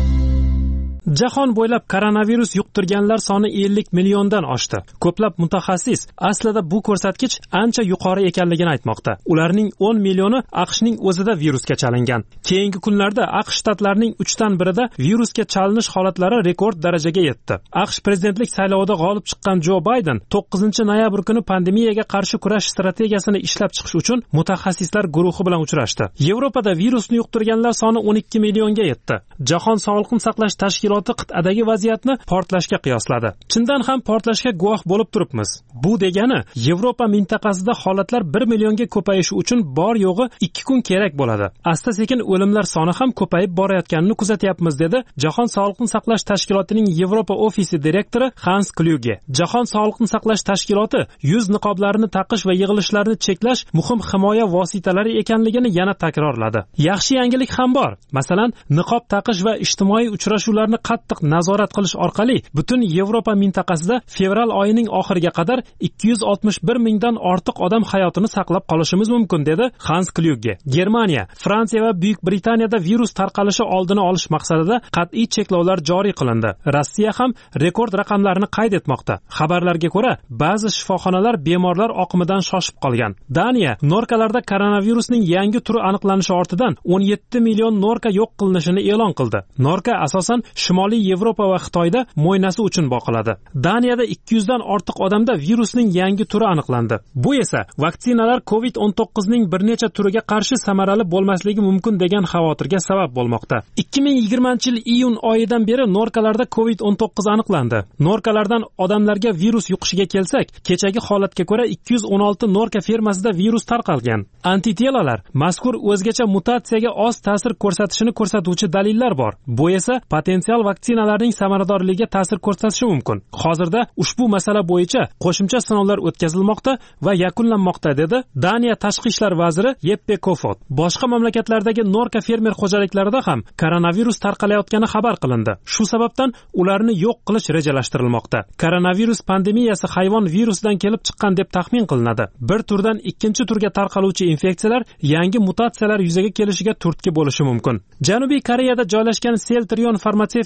Jahon bo'ylab koronavirus yuqtirganlar soni ellik milliondan oshdi. Ko'plab mutaxassis aslida bu ko'rsatkich ancha yuqori ekanligini aytmoqda. Ularning o'n millioni AQShning o'zida virusga chalingan. Keyingi kunlarda AQSh shtatlarining uchdan birida virusga chalinish holatlari rekord darajaga yetdi. AQSh prezidentlik saylovida g'olib chiqqan Jo Bayden to'qqizinchi noyabr kuni pandemiyaga qarshi kurash strategiyasini ishlab chiqish uchun mutaxassislar guruhi bilan uchrashdi. Yevropada virusni yuqtirganlar soni o'n ikki millionga yetdi. Jahon sog'liqni saqlash tashkiloti qit'adagi vaziyatni portlashga qiyosladi. Chindan ham portlashga guvoh bo'lib turibmiz. Bu degani Yevropa mintaqasida holatlar bir millionga ko'payishi uchun bor yo'g'i ikki kun kerak bo'ladi. Asta-sekin o'limlar soni ham ko'payib borayotganini kuzatyapmiz, dedi Jahon sog'liqni saqlash tashkilotining Yevropa ofisi direktori Hans Kluge. Jahon sog'liqni saqlash tashkiloti yuz niqoblarini taqish va yig'ilishlarni cheklash muhim himoya vositalari ekanligini yana takrorladi. Yaxshi yangilik ham bor. Masalan, niqob taqish va ijtimoiy uchrashuvlarni qattiq nazorat qilish orqali butun Yevropa mintaqasida fevral oyining oxiriga qadar ikki yuz oltmish bir mingdan ortiq odam hayotini saqlab qolishimiz mumkin, dedi Hans Kluge. Germaniya, Fransiya va Buyuk Britaniyada virus tarqalishi oldini olish maqsadida qat'iy cheklovlar joriy qilindi. Rossiya ham rekord raqamlarni qayd etmoqda. Xabarlarga ko'ra, ba'zi shifoxonalar bemorlar oqimidan shoshib qolgan. Daniya norkalarda koronavirusning yangi turi aniqlanishi ortidan o'n yetti million norka yo'q qilinishini e'lon qildi. Norka asosan Shimoliy Yevropa va Xitoyda mo'ynasi uchun boqiladi. Daniyada ikki yuz dan ortiq odamda virusning yangi turi aniqlandi. Bu esa vaksinalar covid o'n to'qqiz ning bir necha turiga qarshi samarali bo'lmasligi mumkin degan xavotirga sabab bo'lmoqda. ikki ming yigirmanchi yil iyun oyidan beri norkalarda covid o'n to'qqiz aniqlandi. Norkalardan odamlarga virus yuqishiga kelsak, kechagi holatga ko'ra ikki yuz o'n olti norka fermasida virus tarqalgan. Antitelalar mazkur o'zgacha mutatsiyaga oz ta'sir ko'rsatishini ko'rsatuvchi dalillar bor. Bu esa potensial vaksinalarning samaradorligiga ta'sir ko'rsatishi mumkin. Hozirda ushbu masala bo'yicha qo'shimcha sinovlar o'tkazilmoqda va yakunlanmoqda, dedi Daniya tashqi ishlar vaziri Jeppe Kofod. Boshqa mamlakatlardagi norka fermer xo'jaliklarida ham koronavirus tarqalayotgani xabar qilindi. Shu sababdan ularni yo'q qilish rejalashtirilmoqda. Koronavirus pandemiyasi hayvon virusidan kelib chiqqan deb taxmin qilinadi. Bir turdan ikkinchi turga tarqaluvchi infeksiyalar yangi mutatsiyalar yuzaga kelishiga turtki bo'lishi mumkin. Janubiy Koreyada joylashgan Celltrion farmatsevtika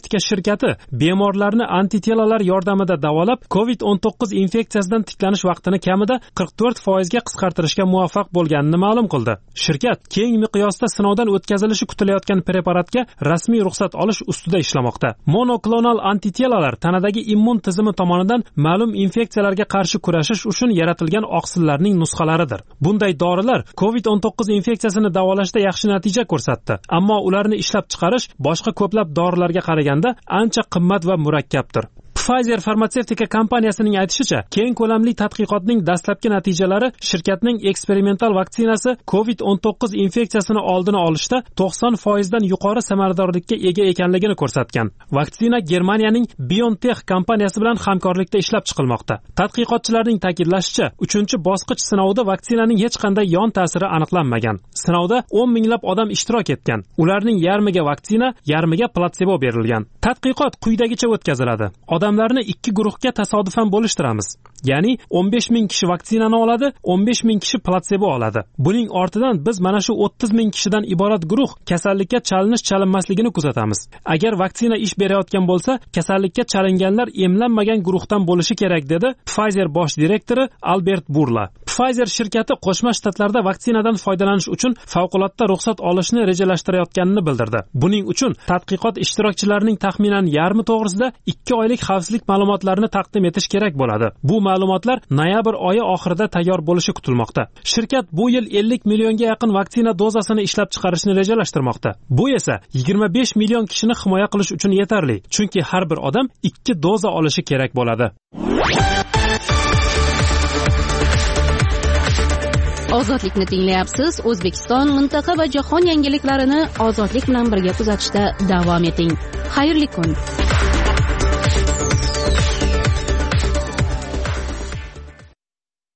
farmatsevtika shirkati bemorlarni antitelalar yordamida davolab covid o'n to'qqiz infeksiyasidan tiklanish vaqtini kamida qirq to'rt foizga qisqartirishga muvaffaq bo'lganini ma'lum qildi. Shirkat keng miqyosda sinovdan o'tkazilishi kutilayotgan preparatga rasmiy ruxsat olish ustida ishlamoqda. Monoklonal antitelalar tanadagi immun tizimi tomonidan ma'lum infeksiyalarga qarshi kurashish uchun yaratilgan oqsillarning nusxalaridir. Bunday dorilar covid o'n to'qqiz infeksiyasini davolashda yaxshi natija ko'rsatdi, ammo ularni ishlab chiqarish boshqa ko'plab dorilarga qaraganda ancha qimmat va murakkabdir. Pfizer farmatsevtika kompaniyasining aytishicha, keng ko'lamli tadqiqotning dastlabki natijalari shirkatning eksperimental vaksinasi covid o'n to'qqiz infeksiyasini oldini olishda to'qson foizdan yuqori samaradorlikka ega ekanligini ko'rsatgan. Vaksina Germaniyaning BioNTech kompaniyasi bilan hamkorlikda ishlab chiqilmoqda. Tadqiqotchilarning ta'kidlashicha, uchinchi bosqich sinovida vaksinaning hech qanday yon ta'siri aniqlanmagan. Sinovda o'n minglab odam ishtirok etgan. Ularning yarmiga vaksina, yarmiga platsebo berilgan. Tadqiqot quyidagicha o'tkaziladi. Odamlarni ikki guruhga tasodifan bo'lishtiramiz. Ya'ni o'n besh ming kishi vaksinani oladi, o'n besh ming kishi platsebo oladi. Buning ortidan biz mana shu o'ttiz ming kishidan iborat guruh kasallikka chalinish chalinmasligini kuzatamiz. Agar vaksina ish berayotgan bo'lsa, kasallikka chalinganlar emlanmagan guruhdan bo'lishi kerak, dedi Pfizer bosh direktori Albert Burla. Pfizer shirkati Qo'shma Shtatlarda vaksinadan foydalanish uchun favqulodda ruxsat olishni rejalashtirayotganini bildirdi. Buning uchun tadqiqot ishtirokchilarining taxminan yarmi to'g'risida ikki oylik xavfsizlik ma'lumotlarini taqdim etish kerak bo'ladi. Bu ma'lumotlar noyabr oyi oxirida tayyor bo'lishi kutilmoqda. Shirkat bu yil ellik millionga yaqin vaksina dozasini ishlab chiqarishni rejalashtirmoqda. Bu esa yigirma besh million kishini himoya qilish uchun yetarli, chunki har bir odam ikki doza olishi kerak bo'ladi. Ozodlikni tinglayapsiz. O'zbekiston, mintaqa va jahon yangiliklarini ozodlik bilan birga kuzatishda davom eting. Xayrli kun.